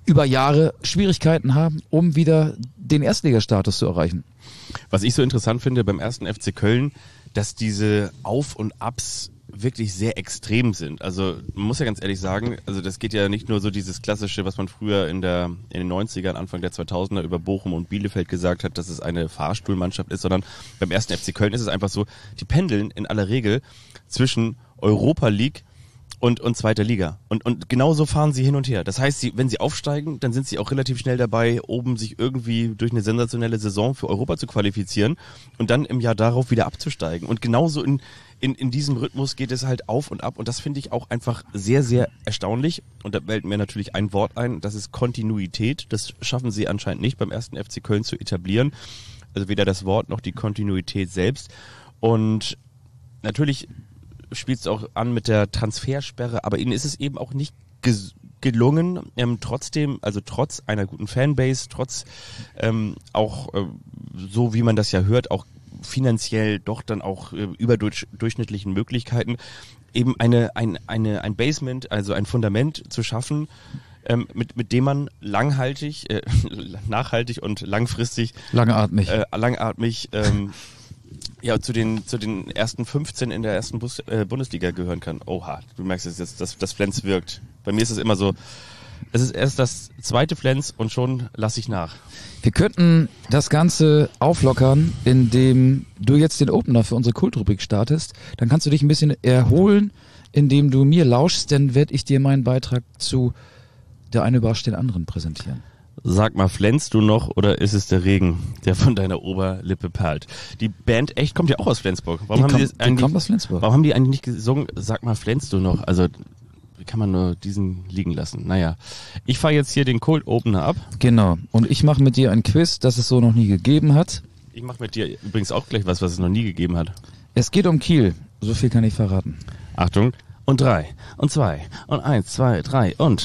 über Jahre Schwierigkeiten haben, um wieder den Erstligastatus zu erreichen. Was ich so interessant finde beim ersten F C Köln, dass diese Auf- und Abs wirklich sehr extrem sind. Also man muss ja ganz ehrlich sagen, also das geht ja nicht nur so dieses klassische, was man früher in der in den neunzigern, Anfang der zweitausender über Bochum und Bielefeld gesagt hat, dass es eine Fahrstuhlmannschaft ist, sondern beim ersten F C Köln ist es einfach so, die pendeln in aller Regel zwischen Europa League und und zweiter Liga. Und und genauso fahren sie hin und her. Das heißt, sie, wenn sie aufsteigen, dann sind sie auch relativ schnell dabei, oben sich irgendwie durch eine sensationelle Saison für Europa zu qualifizieren und dann im Jahr darauf wieder abzusteigen. Und genauso in in in diesem Rhythmus geht es halt auf und ab. Und das finde ich auch einfach sehr, sehr erstaunlich. Und da fällt mir natürlich ein Wort ein, das ist Kontinuität. Das schaffen sie anscheinend nicht beim ersten F C Köln zu etablieren. Also weder das Wort noch die Kontinuität selbst. Und natürlich spielst du auch an mit der Transfersperre, aber ihnen ist es eben auch nicht ges- gelungen, ähm, trotzdem, also trotz einer guten Fanbase, trotz ähm, auch äh, so wie man das ja hört, auch finanziell doch dann auch äh, überdurchschnittlichen Möglichkeiten, eben eine ein eine ein Basement, also ein Fundament zu schaffen, ähm, mit mit dem man langhaltig, äh, nachhaltig und langfristig, Langatmig. äh, langatmig ähm, ja, zu den zu den ersten fünfzehn in der ersten Bus, äh, Bundesliga gehören kann. Oha, du merkst es jetzt, dass das Flens wirkt. Bei mir ist es immer so, es ist erst das zweite Flens und schon lasse ich nach. Wir könnten das Ganze auflockern, indem du jetzt den Opener für unsere Kultrubrik startest. Dann kannst du dich ein bisschen erholen, indem du mir lauschst, dann werde ich dir meinen Beitrag zu Der eine überrascht den anderen präsentieren. Sag mal, flänzt du noch oder ist es der Regen, der von deiner Oberlippe perlt? Die Band Echt kommt ja auch aus Flensburg. Warum Die haben kommt- die, das die eigentlich, kommt aus Flensburg. Warum haben die eigentlich nicht gesungen, sag mal, flänzt du noch? Also, wie kann man nur diesen liegen lassen? Naja, ich fahre jetzt hier den Cold Opener ab. Genau. Und ich mache mit dir ein Quiz, das es so noch nie gegeben hat. Ich mache mit dir übrigens auch gleich was, was es noch nie gegeben hat. Es geht um Kiel. So viel kann ich verraten. Achtung. Und drei. Und zwei. Und eins, zwei, drei. Und...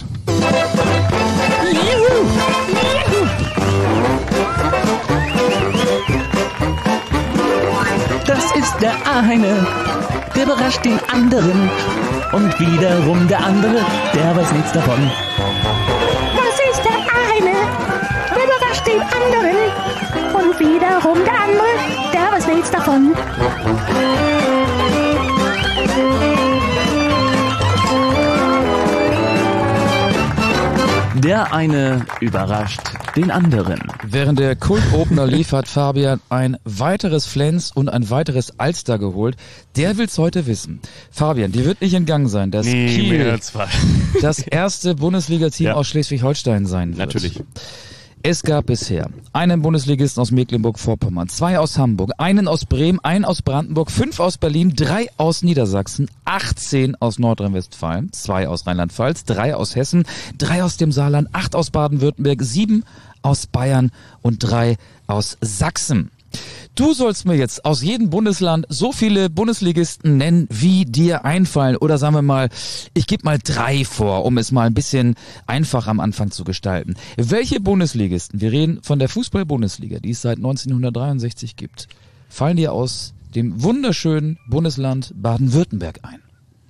Das ist der eine, der überrascht den anderen. Und wiederum der andere, der weiß nichts davon. Das ist der eine, der überrascht den anderen. Und wiederum der andere, der weiß nichts davon. Der eine überrascht den anderen. Während der Kult-Opener lief, hat Fabian ein weiteres Flens und ein weiteres Alster geholt. Der will's heute wissen. Fabian, dir wird nicht entgangen sein, dass Kiel zwei. das erste Bundesliga-Team Ja. aus Schleswig-Holstein sein wird. Natürlich. Es gab bisher einen Bundesligisten aus Mecklenburg-Vorpommern, zwei aus Hamburg, einen aus Bremen, einen aus Brandenburg, fünf aus Berlin, drei aus Niedersachsen, achtzehn aus Nordrhein-Westfalen, zwei aus Rheinland-Pfalz, drei aus Hessen, drei aus dem Saarland, acht aus Baden-Württemberg, sieben aus Bayern und drei aus Sachsen. Du sollst mir jetzt aus jedem Bundesland so viele Bundesligisten nennen, wie dir einfallen. Oder sagen wir mal, ich gebe mal drei vor, um es mal ein bisschen einfach am Anfang zu gestalten. Welche Bundesligisten, wir reden von der Fußball-Bundesliga, die es seit neunzehnhundertdreiundsechzig gibt, fallen dir aus dem wunderschönen Bundesland Baden-Württemberg ein?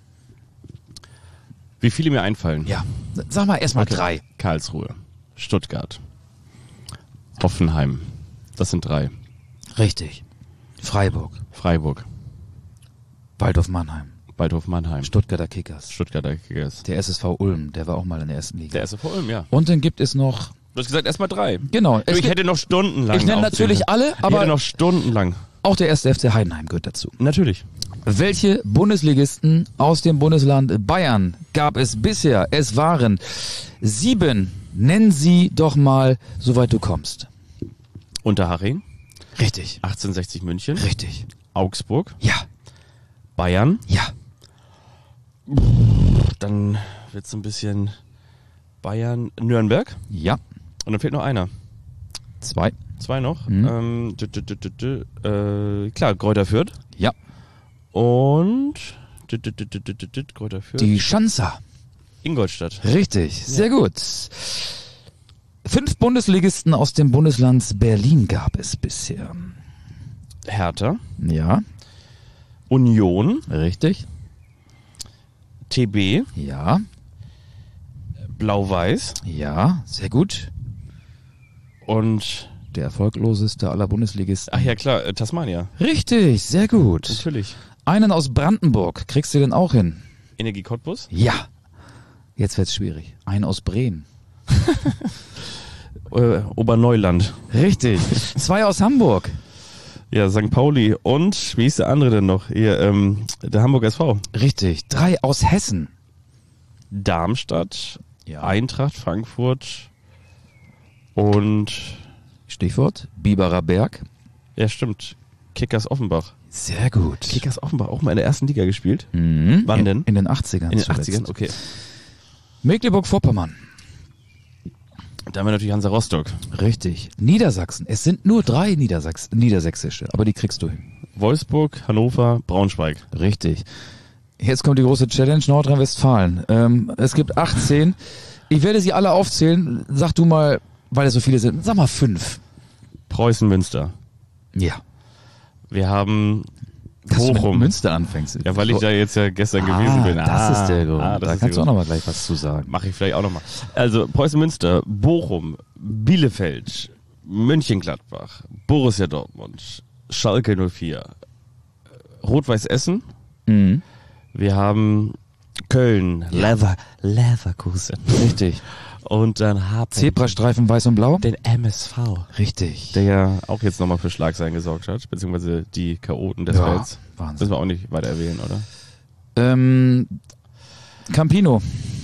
Wie viele mir einfallen? Ja, sag mal erstmal drei. Karlsruhe, Stuttgart, Hoffenheim. Das sind drei. Richtig. Freiburg, Freiburg, Waldhof Mannheim, Waldhof Mannheim, Stuttgarter Kickers, Stuttgarter Kickers. der S S V Ulm, der war auch mal in der ersten Liga. Der S V Ulm, ja. Und dann gibt es noch, Du hast gesagt, erstmal drei. genau, Du, es ich gibt, hätte noch stundenlang ich nenne aufzählen natürlich können. alle, Ich aber hätte noch stundenlang. auch der erste F C Heidenheim gehört dazu. Natürlich. Welche Bundesligisten aus dem Bundesland Bayern gab es bisher? Es waren sieben. Nenn sie doch mal, soweit du kommst. Unterhaching, Richtig. achtzehnhundertsechzig München, Richtig. Augsburg, Ja. Bayern. Ja. Dann wird's ein bisschen Bayern, Nürnberg. Ja. Und dann fehlt noch einer. Zwei. Zwei noch. Mhm. Ähm, dü, dü, dü, dü, dü, äh, klar, Kräuter Fürth. Ja. Und dü, dü, dü, dü, dü, dü, dü, Kräuter Fürth. Die Schanzer. Ingolstadt. Richtig. Sehr gut. Fünf Bundesligisten aus dem Bundesland Berlin gab es bisher. Hertha. Ja. Union. Richtig. T B. Ja. Blau-Weiß. Ja, sehr gut. Und, Der erfolgloseste aller Bundesligisten. ach ja klar, äh, Tasmania. Richtig, sehr gut. Natürlich. Einen aus Brandenburg. Kriegst du den auch hin? Energie Cottbus. Ja. Jetzt wird's schwierig. Einen aus Bremen. Äh, Oberneuland. Richtig. Zwei aus Hamburg. Ja, Sankt Pauli. Und, wie ist der andere denn noch? Hier, ähm, der Hamburg S V. Richtig. Drei aus Hessen. Darmstadt, Ja. Eintracht Frankfurt und, Stichwort Biberer Berg. ja stimmt, Kickers Offenbach. Sehr gut. Kickers Offenbach auch mal in der ersten Liga gespielt? Mhm. Wann in, denn? In den achtzigern. In den zuletzt. achtzigern? Okay. Mecklenburg-Vorpommern. Da haben wir natürlich Hansa Rostock. Richtig. Niedersachsen. Es sind nur drei Niedersachs niedersächsische, aber die kriegst du hin. Wolfsburg, Hannover, Braunschweig. Richtig. Jetzt kommt die große Challenge Nordrhein-Westfalen. Ähm, es gibt achtzehn. Ich werde sie alle aufzählen. Sag du mal, weil es so viele sind, sag mal fünf. Preußen, Münster. Ja. Wir haben Dass du mit Bochum. Münster anfängst. Ja, weil ich da jetzt ja gestern ah, gewesen bin. Das ist der Grund. Ah, das da ist kannst der du auch Grund. noch mal gleich was zu sagen. Mache ich vielleicht auch nochmal. Also Preußen Münster, Bochum, Bielefeld, Mönchengladbach, Borussia Dortmund, Schalke null vier, Rot-Weiß Essen. Mhm. Wir haben Köln, Lever, Leverkusen. Richtig. Und dann haben Zebrastreifen weiß und blau. den M S V, Richtig. der ja auch jetzt nochmal für Schlagzeilen gesorgt hat, beziehungsweise die Chaoten des Ja, Felds. Wahnsinn. Müssen wir auch nicht weiter erwähnen, oder? Ähm, Campino.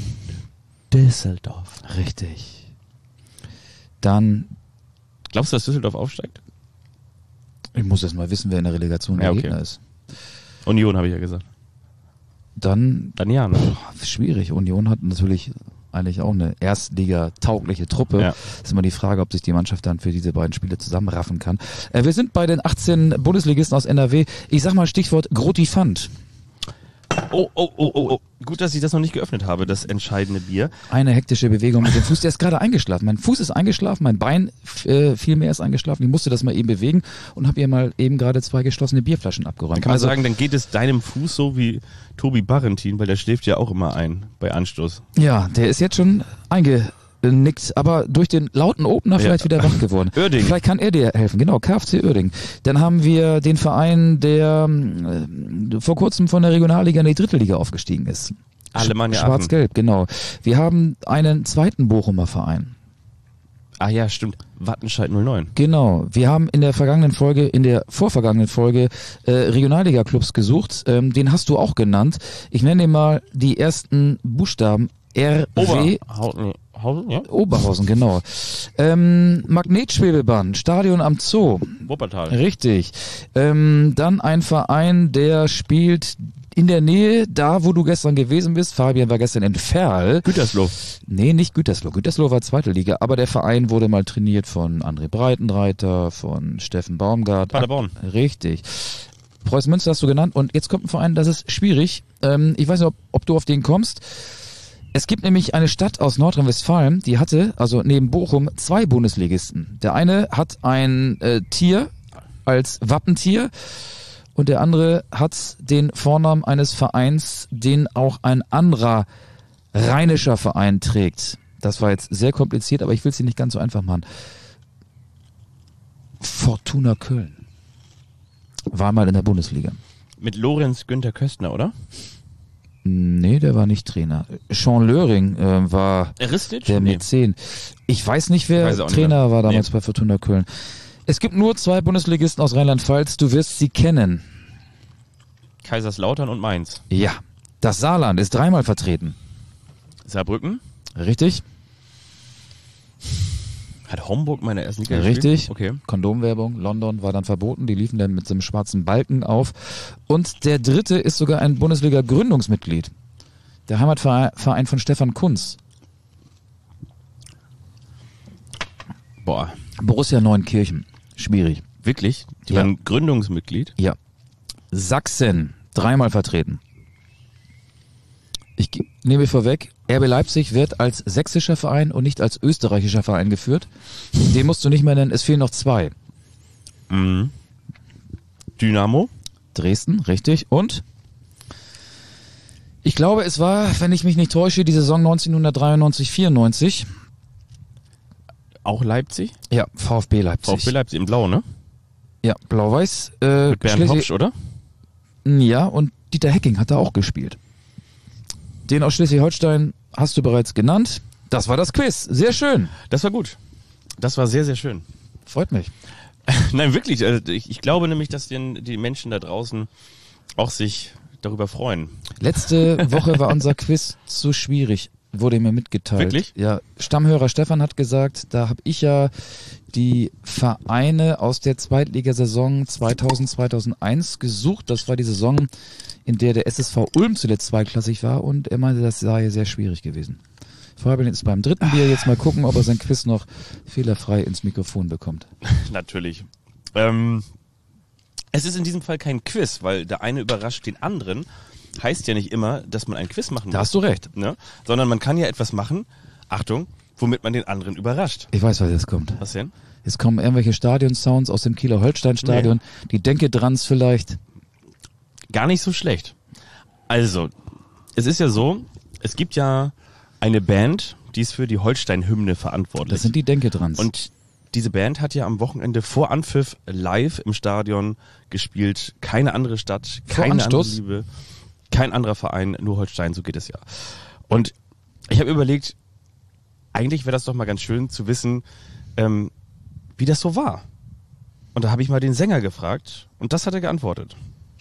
Düsseldorf. Richtig. Dann, Glaubst du, dass Düsseldorf aufsteigt? ich muss erst mal wissen, wer in der Relegation der Ja, okay. Gegner ist. Union, habe ich ja gesagt. Dann, Dann ja, ne? boah, schwierig. Union hat natürlich eigentlich auch eine Erstliga-taugliche Truppe. Ja. Ist immer die Frage, ob sich die Mannschaft dann für diese beiden Spiele zusammenraffen kann. Äh, wir sind bei den achtzehn Bundesligisten aus N R W. Ich sag mal Stichwort Grotifant. Oh, oh, oh, oh, oh. Gut, dass ich das noch nicht geöffnet habe, das entscheidende Bier. Eine hektische Bewegung mit dem Fuß. Der ist gerade eingeschlafen. Mein Fuß ist eingeschlafen, mein Bein äh, viel mehr ist eingeschlafen. Ich musste das mal eben bewegen und habe ihr mal eben gerade zwei geschlossene Bierflaschen abgeräumt. Dann kann man Also, sagen, dann geht es deinem Fuß so wie Tobi Barrentin, weil der schläft ja auch immer ein bei Anstoß. ja, der ist jetzt schon eingenickt, aber durch den lauten Opener Ja. vielleicht wieder wach geworden. Uerdingen. Vielleicht kann er dir helfen. Genau, K F C Uerdingen. Dann haben wir den Verein, der äh, vor kurzem von der Regionalliga in die dritte Liga aufgestiegen ist. Alemannia Aachen. Schwarz-Gelb, genau. Wir haben einen zweiten Bochumer Verein. Ah ja, stimmt. Wattenscheid null neun. Genau. Wir haben in der vergangenen Folge, in der vorvergangenen Folge äh, Regionalliga-Clubs gesucht. Ähm, den hast du auch genannt. Ich nenne dir mal die ersten Buchstaben. R W Oberhausen, Hausen, ja? Oberhausen, genau. Ähm, Magnetschwebebahn, Stadion am Zoo. Wuppertal. Richtig. Ähm, dann ein Verein, der spielt in der Nähe, da wo du gestern gewesen bist. Fabian war gestern in Ferl. Gütersloh. Nee, nicht Gütersloh. Gütersloh war zweite Liga, aber der Verein wurde mal trainiert von André Breitenreiter, von Steffen Baumgart. Paderborn. Richtig. Preußen Münster hast du genannt und jetzt kommt ein Verein, das ist schwierig. Ähm, ich weiß nicht, ob, ob du auf den kommst. Es gibt nämlich eine Stadt aus Nordrhein-Westfalen, die hatte, also neben Bochum, zwei Bundesligisten. Der eine hat ein äh, Tier als Wappentier und der andere hat den Vornamen eines Vereins, den auch ein anderer rheinischer Verein trägt. Das war jetzt sehr kompliziert, aber ich will es dir nicht ganz so einfach machen. Fortuna Köln war mal in der Bundesliga. Mit Lorenz Günther Köstner, oder? Nee, der war nicht Trainer. Sean Löring äh, war Ristic? der Nee. mit zehn. Ich weiß nicht, wer Weiß auch nicht Trainer mehr. war damals Nee. bei Fortuna Köln. Es gibt nur zwei Bundesligisten aus Rheinland-Pfalz. Du wirst sie kennen. Kaiserslautern und Mainz. Ja. Das Saarland ist dreimal vertreten. Saarbrücken? Richtig? Hat Homburg meine erste Liga Richtig. gespielt? Okay. Kondomwerbung. London war dann verboten. Die liefen dann mit so einem schwarzen Balken auf. Und der dritte ist sogar ein Bundesliga-Gründungsmitglied. Der Heimatverein von Stefan Kunz. Boah. Borussia Neunkirchen. Schwierig. Wirklich? Die Ja. waren Gründungsmitglied? Ja. Sachsen, dreimal vertreten. Ich ge- nehme vorweg, R B Leipzig wird als sächsischer Verein und nicht als österreichischer Verein geführt. Den musst du nicht mehr nennen, es fehlen noch zwei. Mhm. Dynamo? Dresden, richtig. Und Ich glaube, es war, wenn ich mich nicht täusche, die Saison neunzehnhundertdreiundneunzig vierundneunzig. Auch Leipzig? Ja, VfB Leipzig. VfB Leipzig in Blau, ne? Ja, Blau-Weiß. Äh, Mit Bernd Schleswig- Hopsch, oder? Ja, und Dieter Hecking hat da auch gespielt. Den aus Schleswig-Holstein hast du bereits genannt. Das war das Quiz. Sehr schön. Das war gut. Das war sehr, sehr schön. Freut mich. Nein, wirklich. Also ich, ich glaube nämlich, dass den, die Menschen da draußen auch sich darüber freuen. Letzte Woche war unser Quiz zu schwierig, wurde mir mitgeteilt. Wirklich? Ja, Stammhörer Stefan hat gesagt, da habe ich ja die Vereine aus der Zweitligasaison zweitausend zweitausendeins gesucht. Das war die Saison, in der der S S V Ulm zuletzt zweiklassig war und er meinte, das sei sehr schwierig gewesen. Fabian ist beim dritten Bier, jetzt mal gucken, ob er sein Quiz noch fehlerfrei ins Mikrofon bekommt. Natürlich. Ähm, es ist in diesem Fall kein Quiz, weil der eine überrascht den anderen. Heißt ja nicht immer, dass man ein Quiz machen muss. Da hast du recht. Ne? Sondern man kann ja etwas machen, Achtung, womit man den anderen überrascht. Ich weiß, was jetzt kommt. Was denn? Jetzt kommen irgendwelche Stadionsounds aus dem Kieler Holstein-Stadion. Nee. Die Denke drans vielleicht. Gar nicht so schlecht. Also, es ist ja so, es gibt ja eine Band, die ist für die Holstein-Hymne verantwortlich. Das sind die Denke drans. Und diese Band hat ja am Wochenende vor Anpfiff live im Stadion gespielt. Keine andere Stadt, Vor keine andere Anstoß? Liebe, kein anderer Verein, nur Holstein, so geht es ja. Und ich habe überlegt, eigentlich wäre das doch mal ganz schön zu wissen, ähm, wie das so war. Und da habe ich mal den Sänger gefragt und das hat er geantwortet.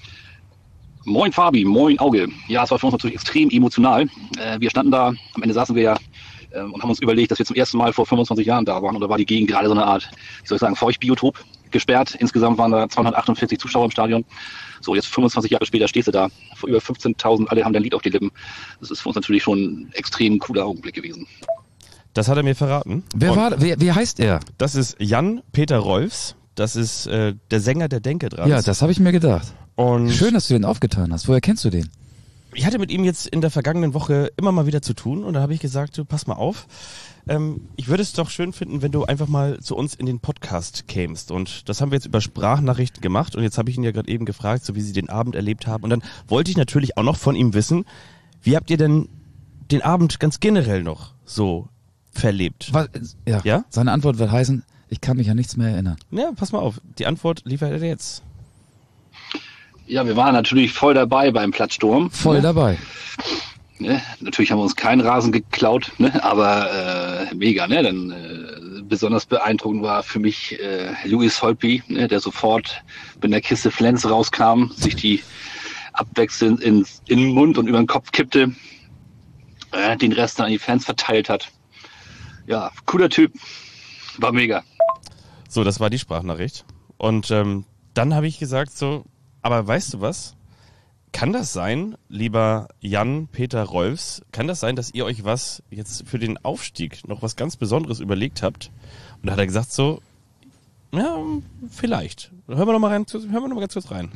Moin Fabi, moin Auge. Ja, es war für uns natürlich extrem emotional. Äh, wir standen da, am Ende saßen wir ja äh, und haben uns überlegt, dass wir zum ersten Mal vor fünfundzwanzig Jahren da waren. Und da war die Gegend gerade so eine Art, wie soll ich sagen, Feuchtbiotop gesperrt. Insgesamt waren da zweihundertachtundvierzig Zuschauer im Stadion. So, jetzt fünfundzwanzig Jahre später stehst du da. Vor über fünfzehntausend, alle haben dein Lied auf die Lippen. Das ist für uns natürlich schon ein extrem cooler Augenblick gewesen. Das hat er mir verraten. Wer Und war, wer, wer heißt er? Das ist Jan-Peter Rolfs. Das ist äh, der Sänger der Denke dran. Ja, das habe ich mir gedacht. Und Schön, dass du den aufgetan hast. Woher kennst du den? ich hatte mit ihm jetzt in der vergangenen Woche immer mal wieder zu tun und da habe ich gesagt, du pass mal auf, ähm, ich würde es doch schön finden, wenn du einfach mal zu uns in den Podcast kämst und das haben wir jetzt über Sprachnachrichten gemacht und jetzt habe ich ihn ja gerade eben gefragt, so wie sie den Abend erlebt haben und dann wollte ich natürlich auch noch von ihm wissen, wie habt ihr denn den Abend ganz generell noch so verlebt? Was, ja. Ja? Seine Antwort wird heißen, ich kann mich an nichts mehr erinnern. Ja, pass mal auf, die Antwort liefert er jetzt. Ja, wir waren natürlich voll dabei beim Platzsturm. Voll ne? dabei. Ne? Natürlich haben wir uns keinen Rasen geklaut, ne? Aber äh, mega, ne? Dann äh, besonders beeindruckend war für mich äh, Louis Holtby, ne? Der sofort mit einer Kiste Flens rauskam, sich die abwechselnd in, in den Mund und über den Kopf kippte, äh, den Rest dann an die Fans verteilt hat. Ja, cooler Typ, war mega. So, das war die Sprachnachricht. Und ähm, dann habe ich gesagt so, aber weißt du was? Kann das sein, lieber Jan-Peter Rolfs, kann das sein, dass ihr euch was jetzt für den Aufstieg noch was ganz Besonderes überlegt habt? Und da hat er gesagt so, ja, vielleicht. Hören wir noch mal rein, hören wir noch mal ganz kurz rein.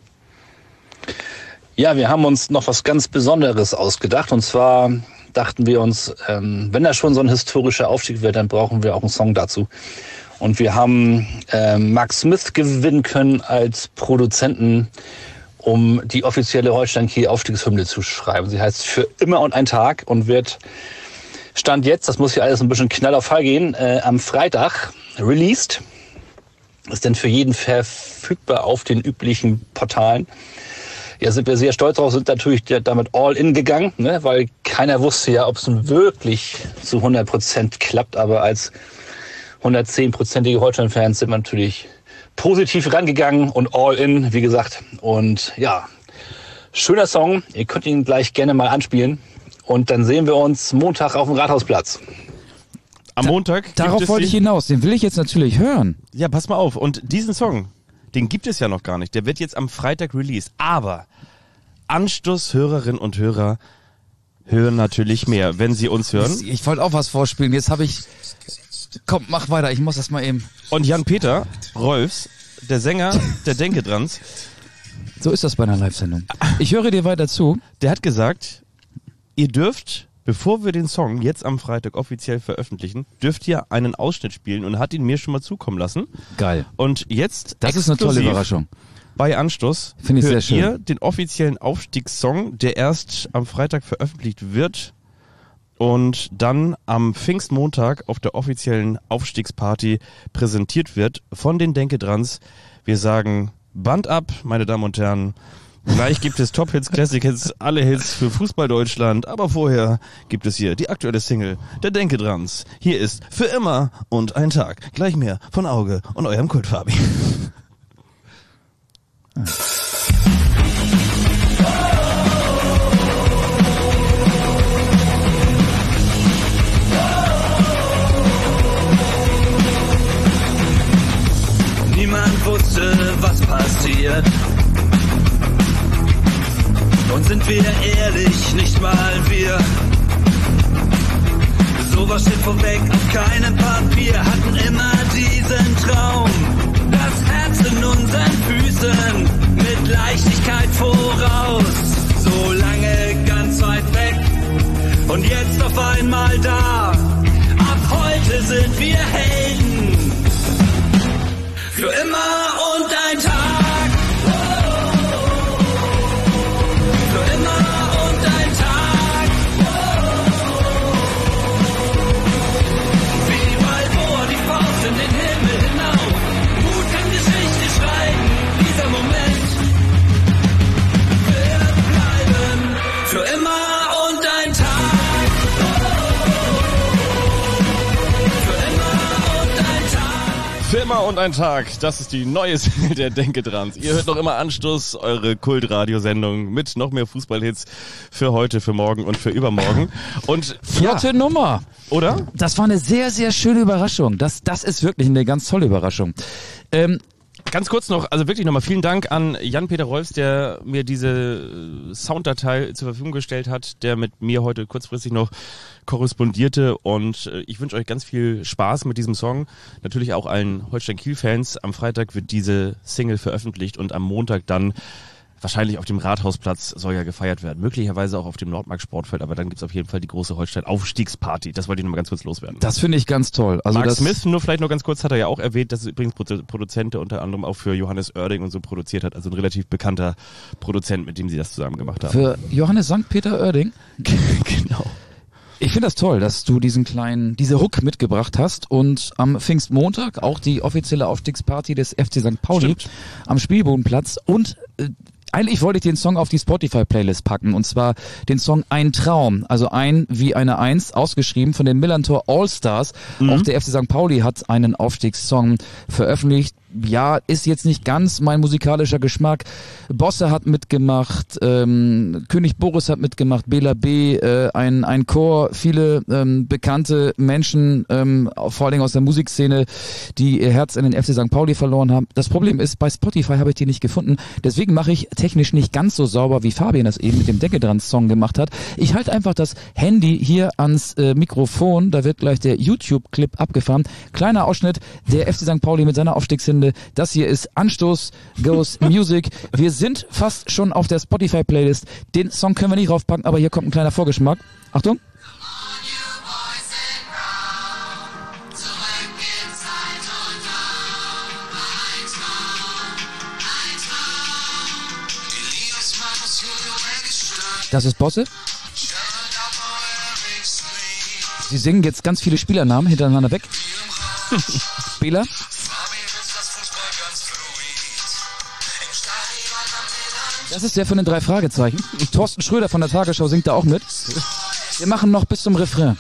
Ja, wir haben uns noch was ganz Besonderes ausgedacht. Und zwar dachten wir uns, ähm, wenn das schon so ein historischer Aufstieg wird, dann brauchen wir auch einen Song dazu. Und wir haben äh, Mark Smith gewinnen können als Produzenten, um die offizielle Holstein-Kiel-Aufstiegshymne zu schreiben. Sie heißt Für immer und ein Tag und wird Stand jetzt, das muss hier alles ein bisschen knall auf Fall gehen, äh, am Freitag released. Ist dann für jeden verfügbar auf den üblichen Portalen. Ja, sind wir sehr stolz drauf, sind natürlich damit all in gegangen, ne? Weil keiner wusste ja, ob es nun wirklich zu hundert Prozent klappt, aber als hundertzehnprozentige Holstein-Fans sind wir natürlich positiv rangegangen und all in, wie gesagt. Und ja, schöner Song. Ihr könnt ihn gleich gerne mal anspielen. Und dann sehen wir uns Montag auf dem Rathausplatz. Am Montag gibt Darauf es wollte die- ich hinaus. Den will ich jetzt natürlich hören. Ja, pass mal auf. Und diesen Song, den gibt es ja noch gar nicht. Der wird jetzt am Freitag released. Aber Anstoß-Hörerinnen und Hörer hören natürlich mehr, wenn sie uns hören. Ich wollte auch was vorspielen. Jetzt habe ich... Komm, mach weiter. Ich muss das mal eben... Und Jan-Peter Rolfs, der Sänger der Denke drans, So ist das bei einer Live-Sendung. Ich höre dir weiter zu. der hat gesagt, ihr dürft, bevor wir den Song jetzt am Freitag offiziell veröffentlichen, dürft ihr einen Ausschnitt spielen und hat ihn mir schon mal zukommen lassen. Geil. Und jetzt Das ist eine tolle exklusiv Überraschung. bei Anstoß Finde ich hört sehr schön. ihr den offiziellen Aufstiegssong, der erst am Freitag veröffentlicht wird und dann am Pfingstmontag auf der offiziellen Aufstiegsparty präsentiert wird von den Denke-Drans. Wir sagen Band ab, meine Damen und Herren. Gleich gibt es Top-Hits, Classic-Hits, alle Hits für Fußball Deutschland, aber vorher gibt es hier die aktuelle Single der Denke-Drans. Hier ist Für immer und ein Tag. Gleich mehr von Auge und eurem Kultfabi. Niemand wusste, was passiert. Und sind wir ehrlich, nicht mal wir. Sowas steht vorweg auf keinem Papier. Hatten immer diesen Traum, das Herz in unseren Füßen, mit Leichtigkeit voraus. So lange ganz weit weg und jetzt auf einmal da. Ab heute sind wir Helden. Für immer und ein Tag. Für immer und ein Tag. Wie Balboa die Faust in den Himmel hinauf. Mut kann Geschichte schreiben. Dieser Moment wird bleiben. Für immer und ein Tag. Für immer und ein Tag, das ist die neue Single der Denke-Drans. Ihr hört noch immer Anstoß, eure Kultradiosendung mit noch mehr Fußballhits für heute, für morgen und für übermorgen. Und Flotte ja, Nummer. oder? Das war eine sehr, sehr schöne Überraschung. Das, das ist wirklich eine ganz tolle Überraschung. Ähm, Ganz kurz noch, also wirklich nochmal vielen Dank an Jan-Peter Rolfs, der mir diese Sounddatei zur Verfügung gestellt hat, der mit mir heute kurzfristig noch korrespondierte, und ich wünsche euch ganz viel Spaß mit diesem Song. Natürlich auch allen Holstein-Kiel-Fans. Am Freitag wird diese Single veröffentlicht und am Montag dann wahrscheinlich auf dem Rathausplatz soll ja gefeiert werden. Möglicherweise auch auf dem Nordmark-Sportfeld, aber dann gibt's auf jeden Fall die große Holstein-Aufstiegsparty. Das wollte ich nochmal ganz kurz loswerden. das finde ich ganz toll. Also Mark das, Smith, nur vielleicht noch ganz kurz, hat er ja auch erwähnt, dass es übrigens Produ- Produzent, der unter anderem auch für Johannes Oerding und so produziert hat. Also ein relativ bekannter Produzent, mit dem sie das zusammen gemacht haben. für Johannes Sankt Peter Oerding. Genau. Ich finde das toll, dass du diesen kleinen, diese Hook mitgebracht hast und am Pfingstmontag auch die offizielle Aufstiegsparty des F C Sankt Pauli Stimmt. am Spielbodenplatz, und äh, eigentlich wollte ich den Song auf die Spotify-Playlist packen, und zwar den Song Ein Traum, also ein wie eine Eins, ausgeschrieben von den Millantor All-Stars. Mhm. Auch der F C Sankt Pauli hat einen Aufstiegssong veröffentlicht. Ja, ist jetzt nicht ganz mein musikalischer Geschmack. Bosse hat mitgemacht, ähm, König Boris hat mitgemacht, Bela B, äh, ein, ein Chor, viele ähm, bekannte Menschen, ähm, vor allen Dingen aus der Musikszene, die ihr Herz in den F C Sankt Pauli verloren haben. Das Problem ist, bei Spotify habe ich die nicht gefunden. Deswegen mache ich technisch nicht ganz so sauber, wie Fabian das eben mit dem Decke-Dran-Song gemacht hat. Ich halte einfach das Handy hier ans äh, Mikrofon, da wird gleich der YouTube-Clip abgefahren. Kleiner Ausschnitt, der F C Sankt Pauli mit seiner Aufstiegshymne. Das hier ist Anstoß Goes Music. Wir sind fast schon auf der Spotify-Playlist. Den Song können wir nicht raufpacken, aber hier kommt ein kleiner Vorgeschmack. Achtung. Das ist Bosse. Sie singen jetzt ganz viele Spielernamen hintereinander weg. Spieler. Das ist der von den drei Fragezeichen. Thorsten Schröder von der Tagesschau singt da auch mit. Wir machen noch bis zum Refrain.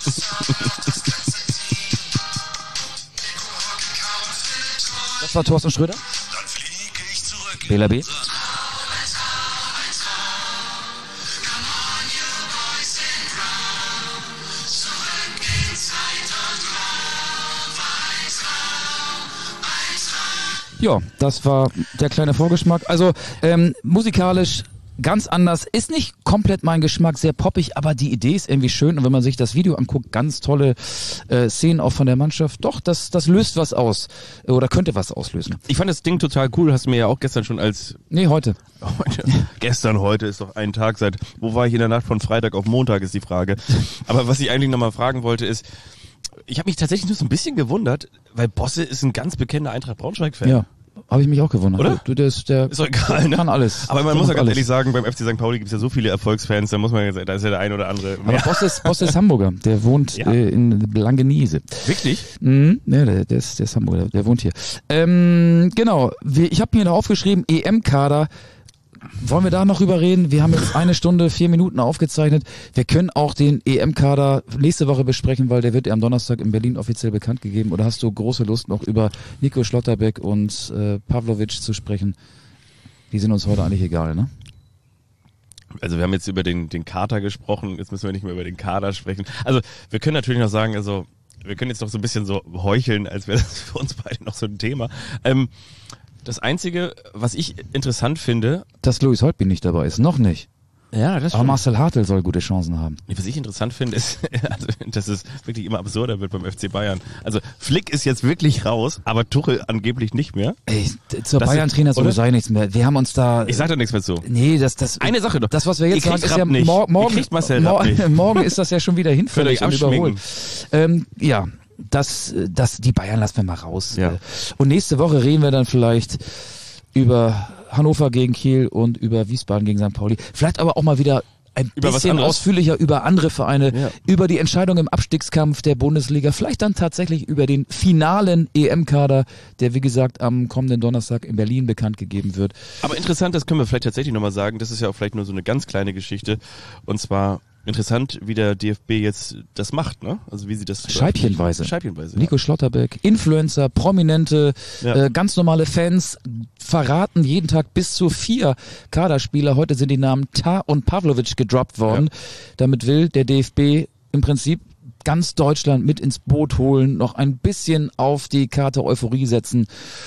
Das war Thorsten Schröder. Bela B. Ja, das war der kleine Vorgeschmack. Also ähm, musikalisch ganz anders, ist nicht komplett mein Geschmack, sehr poppig, aber die Idee ist irgendwie schön, und wenn man sich das Video anguckt, ganz tolle äh, Szenen auch von der Mannschaft. Doch, das das löst was aus oder könnte was auslösen. Ich fand das Ding total cool, hast du mir ja auch gestern schon als... Nee, heute. Heute. Gestern, heute ist doch ein Tag seit... Wo war ich in der Nacht von Freitag auf Montag, ist die Frage. Aber was ich eigentlich nochmal fragen wollte ist, ich habe mich tatsächlich nur so ein bisschen gewundert, weil Bosse ist ein ganz bekennender Eintracht Braunschweig-Fan. Ja. Habe ich mich auch gewundert. Oder? Du, der ist, der Ist doch egal, ne? kann alles. Aber man Der muss ja macht ganz alles. ehrlich sagen, beim F C Sankt Pauli gibt es ja so viele Erfolgsfans, da muss man jetzt, da ist ja der ein oder andere. Aber Boss ist, Boss ist Hamburger. Der wohnt Ja. äh, in Blankenese. Wirklich? Mhm, ne, der, der, ist, der ist Hamburger, der wohnt hier. Ähm, genau, wir, ich habe mir da aufgeschrieben, E M-Kader. Wollen wir da noch drüber reden? Wir haben jetzt eine Stunde, vier Minuten aufgezeichnet. Wir können auch den E M-Kader nächste Woche besprechen, weil der wird ja am Donnerstag in Berlin offiziell bekannt gegeben. Oder hast du große Lust, noch über Nico Schlotterbeck und äh, Pavlovic zu sprechen? Die sind uns heute eigentlich egal, ne? Also wir haben jetzt über den, den Kader gesprochen, jetzt müssen wir nicht mehr über den Kader sprechen. Also wir können natürlich noch sagen, also wir können jetzt noch so ein bisschen so heucheln, als wäre das für uns beide noch so ein Thema. Ähm, das Einzige, was ich interessant finde... Dass Louis Holtby nicht dabei ist, noch nicht. Ja, das Aber Marcel Hartl soll gute Chancen haben. Was ich interessant finde, ist, also, dass es wirklich immer absurder wird beim F C Bayern. Also Flick ist jetzt wirklich raus, aber Tuchel angeblich nicht mehr. Ey, zur Das Bayern-Trainer ist- soll oder? sei nichts mehr. Wir haben uns da... Ich sag da nichts mehr zu. Nee, das, das, Eine Sache noch. das, was wir jetzt Ihr sagen, kriegt ist ja Rapp nicht. mor Ihr morgen, kriegt Marcel mor Rapp nicht. morgen ist das ja schon wieder hinfällig Könnt und ihr euch überholt. abschminken. Ähm, ja, das, das, die Bayern lassen wir mal raus. Ja. Äh, Und nächste Woche reden wir dann vielleicht über Hannover gegen Kiel und über Wiesbaden gegen Sankt Pauli. Vielleicht aber auch mal wieder ein Über was bisschen anderes. ausführlicher über andere Vereine, Ja. über die Entscheidung im Abstiegskampf der Bundesliga, vielleicht dann tatsächlich über den finalen E M-Kader, der wie gesagt am kommenden Donnerstag in Berlin bekannt gegeben wird. Aber interessant, das können wir vielleicht tatsächlich nochmal sagen, das ist ja auch vielleicht nur so eine ganz kleine Geschichte. Und zwar interessant, wie der D F B jetzt das macht, ne? Also wie sie das... Scheibchenweise. Scheibchenweise, Nico Schlotterbeck, Influencer, Prominente, Ja. äh, ganz normale Fans verraten jeden Tag bis zu vier Kaderspieler. Heute sind die Namen Tah und Pavlovic gedroppt worden. Ja. Damit will der D F B im Prinzip ganz Deutschland mit ins Boot holen, noch ein bisschen auf die Karte Euphorie setzen.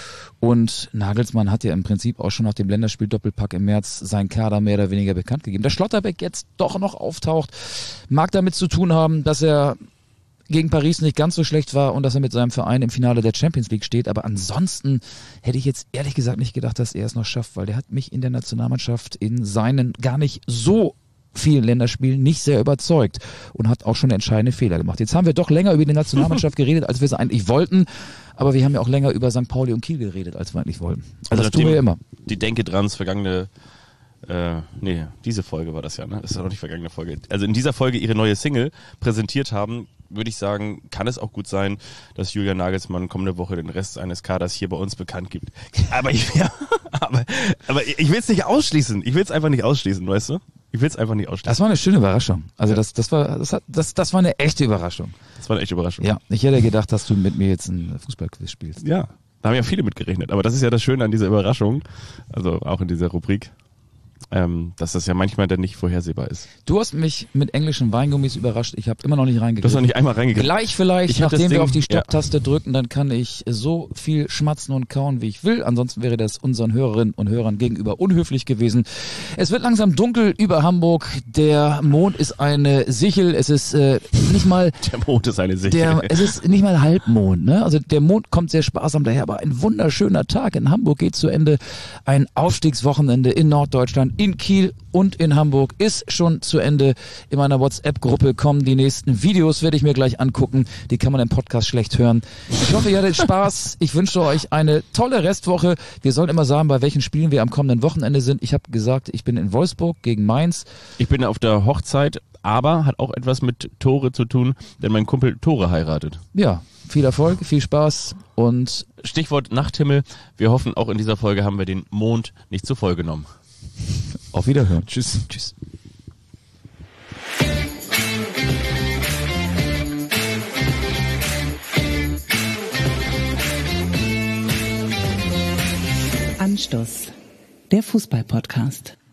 Und Nagelsmann hat ja im Prinzip auch schon nach dem Länderspiel-Doppelpack im März seinen Kader mehr oder weniger bekannt gegeben. Dass Schlotterbeck jetzt doch noch auftaucht, mag damit zu tun haben, dass er gegen Paris nicht ganz so schlecht war und dass er mit seinem Verein im Finale der Champions League steht. Aber ansonsten hätte ich jetzt ehrlich gesagt nicht gedacht, dass er es noch schafft, weil der hat mich in der Nationalmannschaft in seinen gar nicht so vielen Länderspielen nicht sehr überzeugt und hat auch schon entscheidende Fehler gemacht. Jetzt haben wir doch länger über die Nationalmannschaft geredet, als wir es eigentlich wollten, aber wir haben ja auch länger über Sankt Pauli und Kiel geredet, als wir eigentlich wollten. Also das tun wir ja immer. Die Denke dran, das vergangene... Äh, nee, diese Folge war das ja, ne? Das ist ja noch nicht vergangene Folge. Also in dieser Folge ihre neue Single präsentiert haben, würde ich sagen, kann es auch gut sein, dass Julian Nagelsmann kommende Woche den Rest seines Kaders hier bei uns bekannt gibt. Aber ich, ja, aber, aber ich will es nicht ausschließen. Ich will es einfach nicht ausschließen, weißt du? Ich will es einfach nicht ausschließen. Das war eine schöne Überraschung. Also das, das war, das hat, das, das war eine echte Überraschung. Das war eine echte Überraschung. Ja, ich hätte gedacht, dass du mit mir jetzt ein Fußballquiz spielst. Ja, da haben ja viele mit gerechnet. Aber das ist ja das Schöne an dieser Überraschung, also auch in dieser Rubrik, ähm, dass das ja manchmal dann nicht vorhersehbar ist. Du hast mich mit englischen Weingummis überrascht. Ich habe immer noch nicht Du hast reingegriffen. noch nicht einmal reingegriffen. Gleich vielleicht, Ich hab das nachdem wir Ding- auf die ja. Stopptaste drücken, dann kann ich so viel schmatzen und kauen, wie ich will. Ansonsten wäre das unseren Hörerinnen und Hörern gegenüber unhöflich gewesen. Es wird langsam dunkel über Hamburg. Der Mond ist eine Sichel. Es ist äh, nicht mal Der Mond ist eine Sicht. der, es ist nicht mal Halbmond, ne? Also der Mond kommt sehr sparsam daher, aber ein wunderschöner Tag in Hamburg geht zu Ende. Ein Aufstiegswochenende in Norddeutschland, in Kiel und in Hamburg ist schon zu Ende. In meiner WhatsApp-Gruppe kommen die nächsten Videos, werde ich mir gleich angucken. Die kann man im Podcast schlecht hören. Ich hoffe, ihr hattet Spaß. Ich wünsche euch eine tolle Restwoche. Wir sollen immer sagen, bei welchen Spielen wir am kommenden Wochenende sind. Ich habe gesagt, ich bin in Wolfsburg gegen Mainz. Ich bin auf der Hochzeit, aber hat auch etwas mit Tore zu tun, denn mein Kumpel Tore heiratet. Ja, viel Erfolg, viel Spaß und Stichwort Nachthimmel. Wir hoffen, auch in dieser Folge haben wir den Mond nicht zu voll genommen. auf Wiederhören. Tschüss. Tschüss. Anstoß, der Fußball-Podcast.